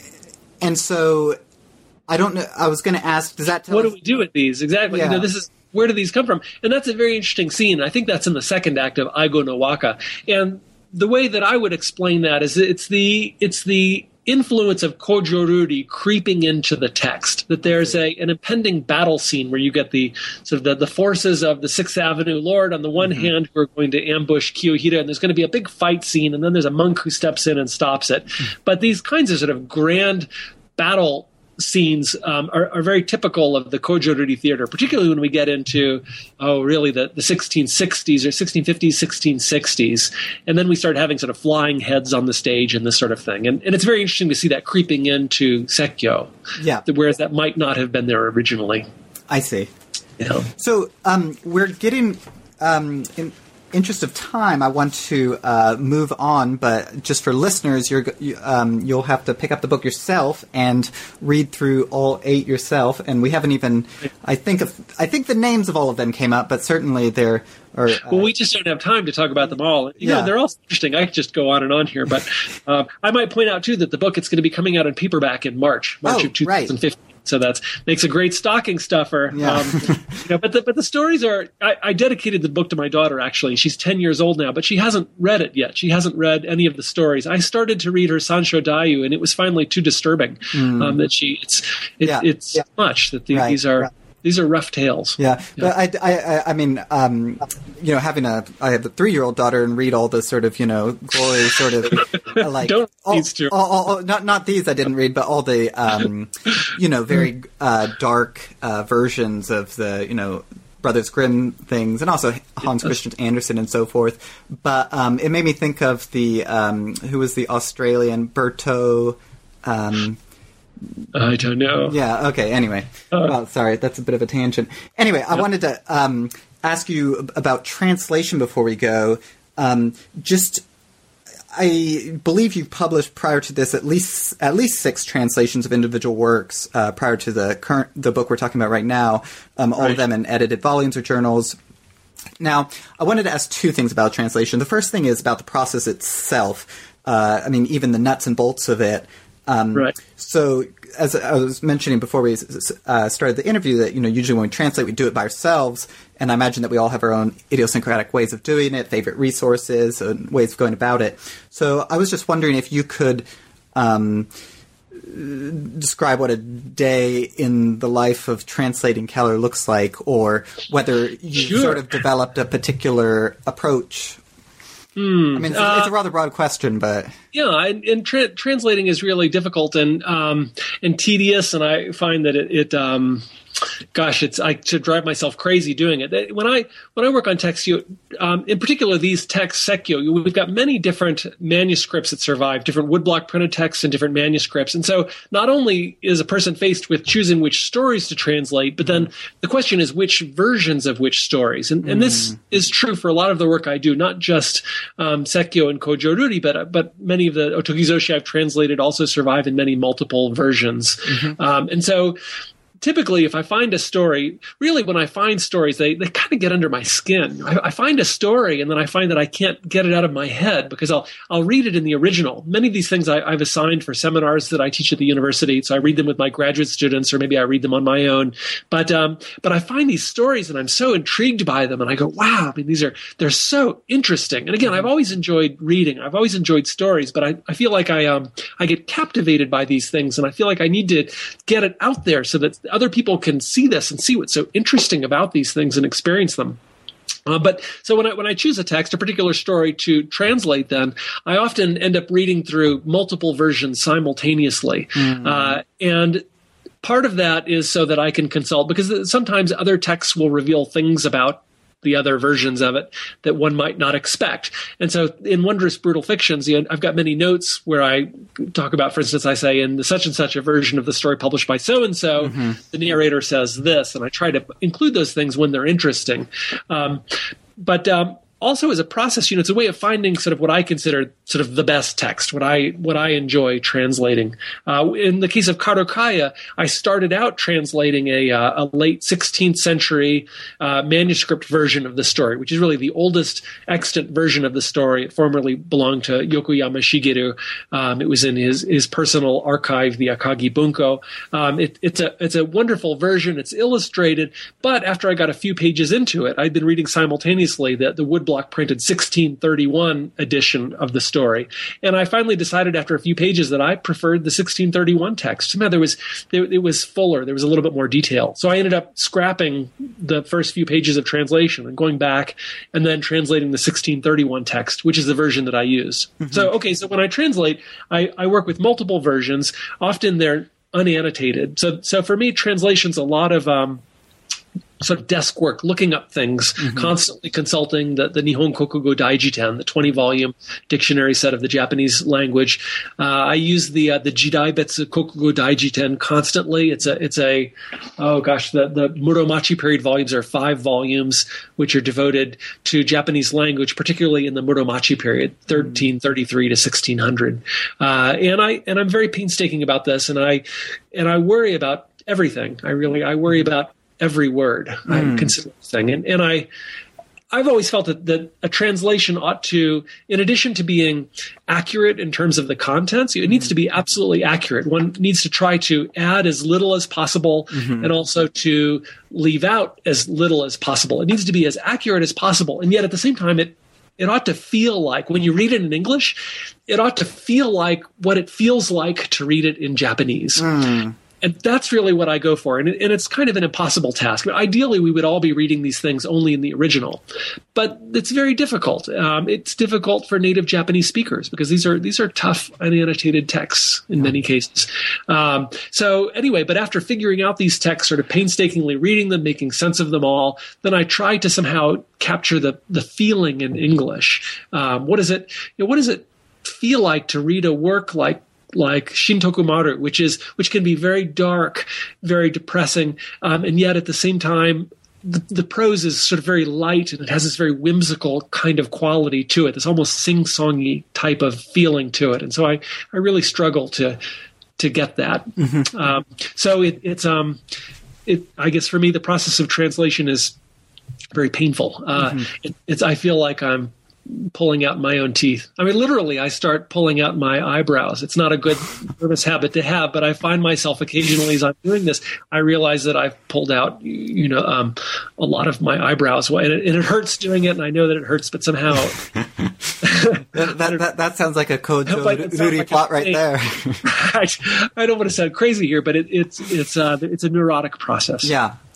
and so, I don't know, I was going to ask, does that tell What us- do we do with these? Exactly. Yeah. You know, this is, where do these come from? And that's a very interesting scene. I think that's in the second act of Aigo no Waka. And the way that I would explain that is it's the it's the influence of Kojo-ruri creeping into the text. That there's a an impending battle scene where you get the sort of the, the forces of the Sixth Avenue Lord on the one mm-hmm. hand who are going to ambush Kiyohira, and there's going to be a big fight scene, and then there's a monk who steps in and stops it. Mm-hmm. But these kinds of sort of grand battle scenes um, are, are very typical of the Kojo-ruri theater, particularly when we get into, oh, really, the, the sixteen sixties or sixteen fifties, sixteen sixties. And then we start having sort of flying heads on the stage and this sort of thing. And, and it's very interesting to see that creeping into Sekkyo, yeah. whereas that might not have been there originally. I see. You know? So um, we're getting... Um, in- interest of time, I want to uh, move on, but just for listeners, you're, you, um, you'll have to pick up the book yourself and read through all eight yourself. And we haven't even, I think, of, I think the names of all of them came up, but certainly there are. Uh, well, we just don't have time to talk about them all. You yeah. know, they're all interesting. I could just go on and on here, but uh, I might point out too that the book it's going to be coming out in paperback in March, March oh, of twenty fifteen. Right. So that makes a great stocking stuffer. Yeah. Um, you know, but the but the stories are. I, I dedicated the book to my daughter. Actually, she's ten years old now, but she hasn't read it yet. She hasn't read any of the stories. I started to read her Sansho Dayu, and it was finally too disturbing mm. um, that she. It's it, yeah. it's yeah. much that the, right. these are. Right. These are rough tales. Yeah, yeah. but I, I, I mean, um, you know, having a, I have a three-year-old daughter and read all the sort of, you know, glory sort of, uh, like, Don't all, these two. All, all, all, not not these I didn't read, but all the, um, you know, very uh, dark uh, versions of the, you know, Brothers Grimm things, and also Hans Christian Andersen and so forth. But um, it made me think of the, um, who was the Australian, Berto. Um, I don't know. Yeah, okay, anyway. Uh, well, sorry, that's a bit of a tangent. Anyway, I yep. wanted to um, ask you about translation before we go. Um, just, I believe you published prior to this at least at least six translations of individual works uh, prior to the current the book we're talking about right now, um, all right. of them in edited volumes or journals. Now, I wanted to ask two things about translation. The first thing is about the process itself. Uh, I mean, even the nuts and bolts of it. Um, right. So, as I was mentioning before we uh, started the interview, that you know usually when we translate, we do it by ourselves, and I imagine that we all have our own idiosyncratic ways of doing it, favorite resources, and ways of going about it. So, I was just wondering if you could um, describe what a day in the life of translating Keller looks like, or whether you sure. sort of developed a particular approach. Hmm. I mean, it's, uh, it's a rather broad question, but yeah, and, and tra- translating is really difficult and um, and tedious, and I find that it. it um, Gosh, it's I should drive myself crazy doing it. When I when I work on text, you, um, in particular these texts, Sekyo, we've got many different manuscripts that survive, different woodblock printed texts and different manuscripts. And so not only is a person faced with choosing which stories to translate, but then the question is which versions of which stories. And, and this mm. is true for a lot of the work I do, not just um, Sekyo and Kojoruri, but but many of the Otogizoshi I've translated also survive in many multiple versions. Mm-hmm. Um, and so typically, if I find a story, really when I find stories, they, they kind of get under my skin. I, I find a story and then I find that I can't get it out of my head because I'll I'll read it in the original. Many of these things I, I've assigned for seminars that I teach at the university, so I read them with my graduate students or maybe I read them on my own. But um, but I find these stories and I'm so intrigued by them and I go, wow, I mean, these are, they're so interesting. And again, I've always enjoyed reading. I've always enjoyed stories, but I, I feel like I um I get captivated by these things and I feel like I need to get it out there so that other people can see this and see what's so interesting about these things and experience them. Uh, but so when I when I choose a text, a particular story to translate, then I often end up reading through multiple versions simultaneously, mm-hmm. uh, and part of that is so that I can consult because sometimes other texts will reveal things about the other versions of it that one might not expect. And so in Wondrous Brutal Fictions, you know, I've got many notes where I talk about, for instance, I say in the such and such a version of the story published by so-and-so, mm-hmm. the narrator says this, and I try to include those things when they're interesting. Um, but um, also as a process, you know, it's a way of finding sort of what I consider sort of the best text, what I what I enjoy translating. Uh, in the case of Karokaya, I started out translating a, uh, a late sixteenth century uh, manuscript version of the story, which is really the oldest extant version of the story. It formerly belonged to Yokoyama Shigeru. Um, it was in his his personal archive, the Akagi Bunko. Um, it, it's a it's a wonderful version. It's illustrated, but after I got a few pages into it, I'd been reading simultaneously the the wood block printed sixteen thirty-one edition of the story. And I finally decided after a few pages that I preferred the sixteen thirty-one text. Now, there was, there, it was fuller. There was a little bit more detail. So I ended up scrapping the first few pages of translation and going back and then translating the sixteen thirty-one text, which is the version that I use. Mm-hmm. So, okay, so when I translate, I, I work with multiple versions. Often they're unannotated. So, so for me, translation's a lot of, um, sort of desk work, looking up things, mm-hmm. constantly consulting the, the Nihon Kokugo Daijiten, the twenty-volume dictionary set of the Japanese language. Uh, I use the uh, the Jidai Betsu Kokugo Daijiten constantly. It's a it's a oh gosh, the the Muromachi period volumes are five volumes, which are devoted to Japanese language, particularly in the Muromachi period, thirteen thirty-three to sixteen hundred. Uh, and I and I'm very painstaking about this, and I and I worry about everything. I really I worry about every word. Mm. I consider this thing. And, and I, I've always felt that, that a translation ought to, in addition to being accurate in terms of the contents, it needs to be absolutely accurate. One needs to try to add as little as possible mm-hmm. and also to leave out as little as possible. It needs to be as accurate as possible. And yet at the same time, it It ought to feel like, when you read it in English, it ought to feel like what it feels like to read it in Japanese. Mm. And that's really what I go for. And, it, and it's kind of an impossible task. But ideally, we would all be reading these things only in the original. But it's very difficult. Um, it's difficult for native Japanese speakers because these are these are tough, unannotated texts in many cases. Um, so anyway, but after figuring out these texts, sort of painstakingly reading them, making sense of them all, then I try to somehow capture the the feeling in English. Um, what is it? You know, what does it feel like to read a work like like Shintoku Maru, which is which can be very dark, very depressing, um, and yet at the same time, the, the prose is sort of very light and it has this very whimsical kind of quality to it, this almost sing-songy type of feeling to it. And so I, I really struggle to to get that. Mm-hmm. Um, so it, it's um, it I guess for me the process of translation is very painful. Uh, mm-hmm. it, it's I feel like I'm pulling out my own teeth. I mean, literally, I start pulling out my eyebrows. It's not a good nervous habit to have, but I find myself occasionally as I'm doing this, I realize that I've pulled out, you know, um, a lot of my eyebrows, and it, and it hurts doing it, and I know that it hurts, but somehow that, that, that that sounds like a Kojoruri like plot right there. I, I don't want to sound crazy here, but it, it's it's uh, it's a neurotic process. Yeah.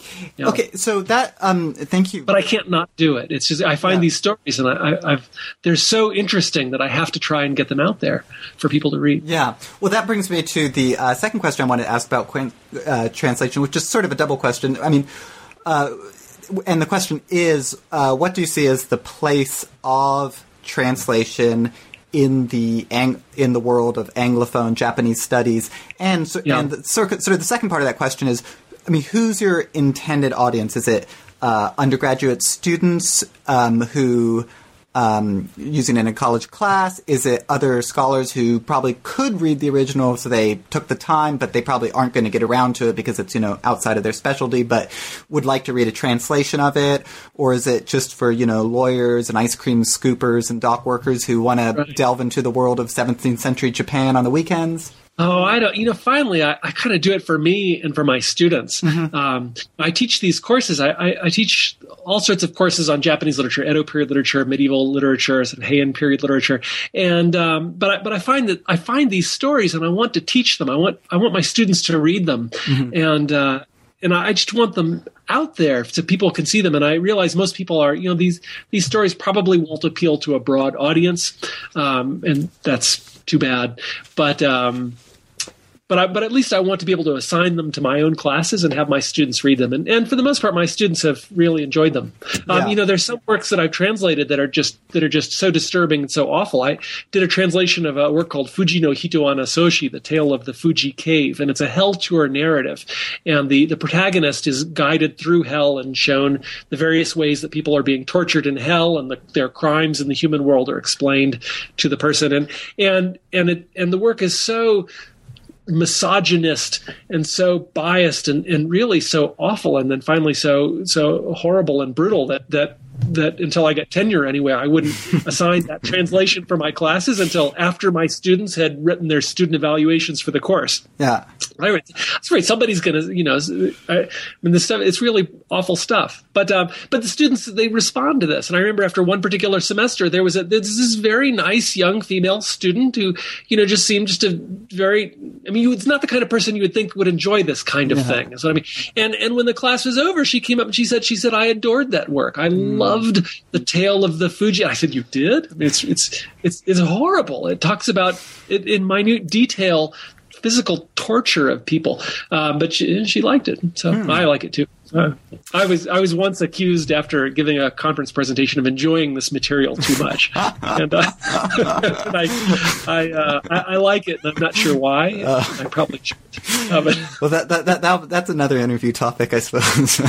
You know? Okay, so that um, thank you. But I can't not do it. It's just I find Yeah. these stories, and I, I, I've they're so interesting that I have to try and get them out there for people to read. Yeah. Well, that brings me to the uh, second question I wanted to ask about qu- uh, translation, which is sort of a double question. I mean, uh, and the question is, uh, what do you see as the place of translation in the ang- in the world of Anglophone Japanese studies? And so, Yeah. and the, sort of the second part of that question is, I mean, who's your intended audience? Is it uh, undergraduate students um, who um, using it in a college class? Is it other scholars who probably could read the original, so they took the time, but they probably aren't going to get around to it because it's, you know, outside of their specialty, but would like to read a translation of it? Or is it just for, you know, lawyers and ice cream scoopers and dock workers who want to Right. delve into the world of seventeenth century Japan on the weekends? Oh, I don't. You know, finally, I, I kind of do it for me and for my students. Mm-hmm. Um, I teach these courses. I, I, I teach all sorts of courses on Japanese literature, Edo period literature, medieval literature, and Heian period literature. And um, but I, but I find that I find these stories, and I want to teach them. I want I want my students to read them, mm-hmm. and uh, and I just want them out there so people can see them. And I realize most people are, you know, these these stories probably won't appeal to a broad audience, um, and that's too bad. But um, But I, but at least I want to be able to assign them to my own classes and have my students read them. And, and for the most part, my students have really enjoyed them. Um, Yeah. You know, there's some works that I've translated that are just that are just so disturbing and so awful. I did a translation of a work called Fuji no Hitoana Soshi, The Tale of the Fuji Cave, and it's a hell tour narrative. And the, the protagonist is guided through hell and shown the various ways that people are being tortured in hell, and the, their crimes in the human world are explained to the person. And and and it and the work is so misogynist and so biased and, and really so awful, and then finally so so horrible and brutal that that that until I got tenure anyway, I wouldn't assign that translation for my classes until after my students had written their student evaluations for the course. Yeah. I mean, that's right. Somebody's going to, you know, I, I mean, this stuff, it's really awful stuff. But um, but the students, they respond to this. And I remember after one particular semester, there was a, this this very nice young female student who, you know, just seemed just a very, I mean, it's not the kind of person you would think would enjoy this kind of Yeah. thing. That's what I mean. And and when the class was over, she came up and she said, she said, I adored that work. I Mm. loved The Tale of the Fuji. I said, you did? I mean, it's it's it's it's horrible. It talks about it in minute detail, physical torture of people. Um, but she, she liked it, so Hmm. I like it too. Uh, I was I was once accused after giving a conference presentation of enjoying this material too much, and, uh, and I I, uh, I I like it, and I'm not sure why. Uh. I probably should. Uh, but Well, that, that, that, that that's another interview topic, I suppose.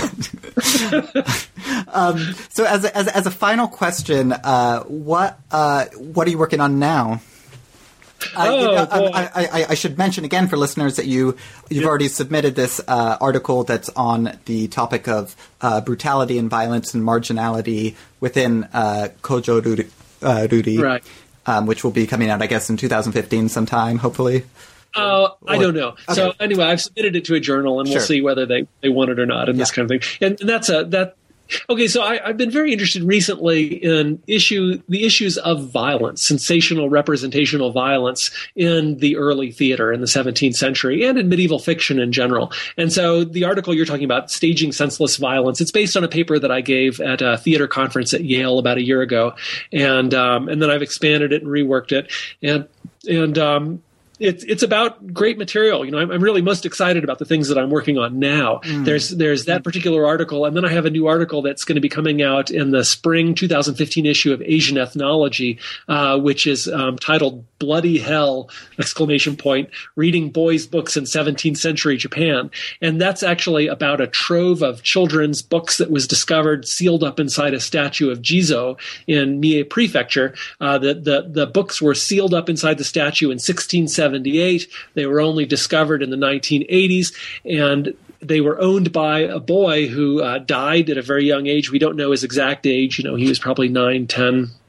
um, so, as a, as, a- as a final question, uh, what uh, what are you working on now? Uh, Oh, you know, boy. I, I, I, I should mention again for listeners that you you've Yeah. already submitted this uh, article that's on the topic of uh, brutality and violence and marginality within uh, Kojo Ruri, uh, Ruri Right. um, which will be coming out, I guess, in two thousand fifteen sometime, hopefully. Oh, I don't know. So Okay. anyway, I've submitted it to a journal, and we'll Sure. see whether they, they want it or not, and this Yeah. kind of thing. And that's a that. Okay, so I, I've been very interested recently in issue the issues of violence, sensational representational violence in the early theater in the seventeenth century and in medieval fiction in general. And so the article you're talking about, Staging Senseless Violence, it's based on a paper that I gave at a theater conference at Yale about a year ago, and um, and then I've expanded it and reworked it, and and um, It's it's about great material. You know, I'm, I'm really most excited about the things that I'm working on now. Mm. There's there's that particular article, and then I have a new article that's going to be coming out in the spring two thousand fifteen issue of Asian Ethnology, uh, which is um, titled "Bloody Hell!" exclamation point. Reading boys' books in seventeenth century Japan, and that's actually about a trove of children's books that was discovered sealed up inside a statue of Jizo in Mie Prefecture. Uh, the the the books were sealed up inside the statue in sixteen seventy-eight. They were only discovered in the nineteen eighties, and they were owned by a boy who uh, died at a very young age. We don't know his exact age. You know, he was probably nine, ten,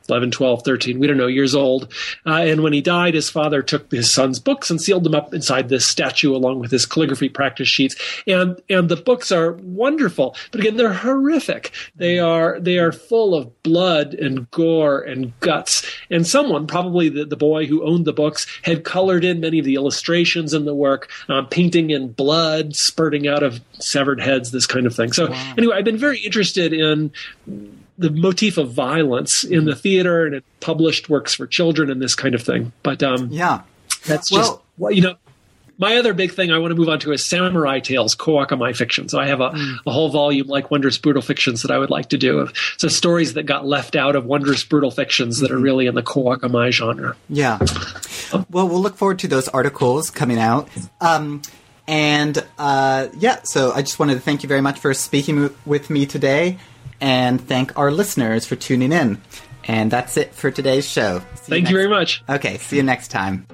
eleven, twelve, thirteen, we don't know, years old. Uh, and when he died, his father took his son's books and sealed them up inside this statue along with his calligraphy practice sheets. And and the books are wonderful, but again, they're horrific. They are they are full of blood and gore and guts. And someone, probably the, the boy who owned the books, had colored in many of the illustrations in the work, um, painting in blood spurting out of severed heads, this kind of thing. So wow. Anyway, I've been very interested in the motif of violence in the theater and in published works for children and this kind of thing. But um, yeah, that's just, well, well, you know, my other big thing I want to move on to is samurai tales, Kawakamai fiction. So I have a, mm. a whole volume like Wondrous Brutal Fictions that I would like to do. Of, so stories that got left out of Wondrous Brutal Fictions that mm-hmm. are really in the Kawakamai genre. Yeah. Well, we'll look forward to those articles coming out. Um, and uh, yeah, so I just wanted to thank you very much for speaking w- with me today. And thank our listeners for tuning in. And that's it for today's show. See Thank you, you very much. Okay, see you next time.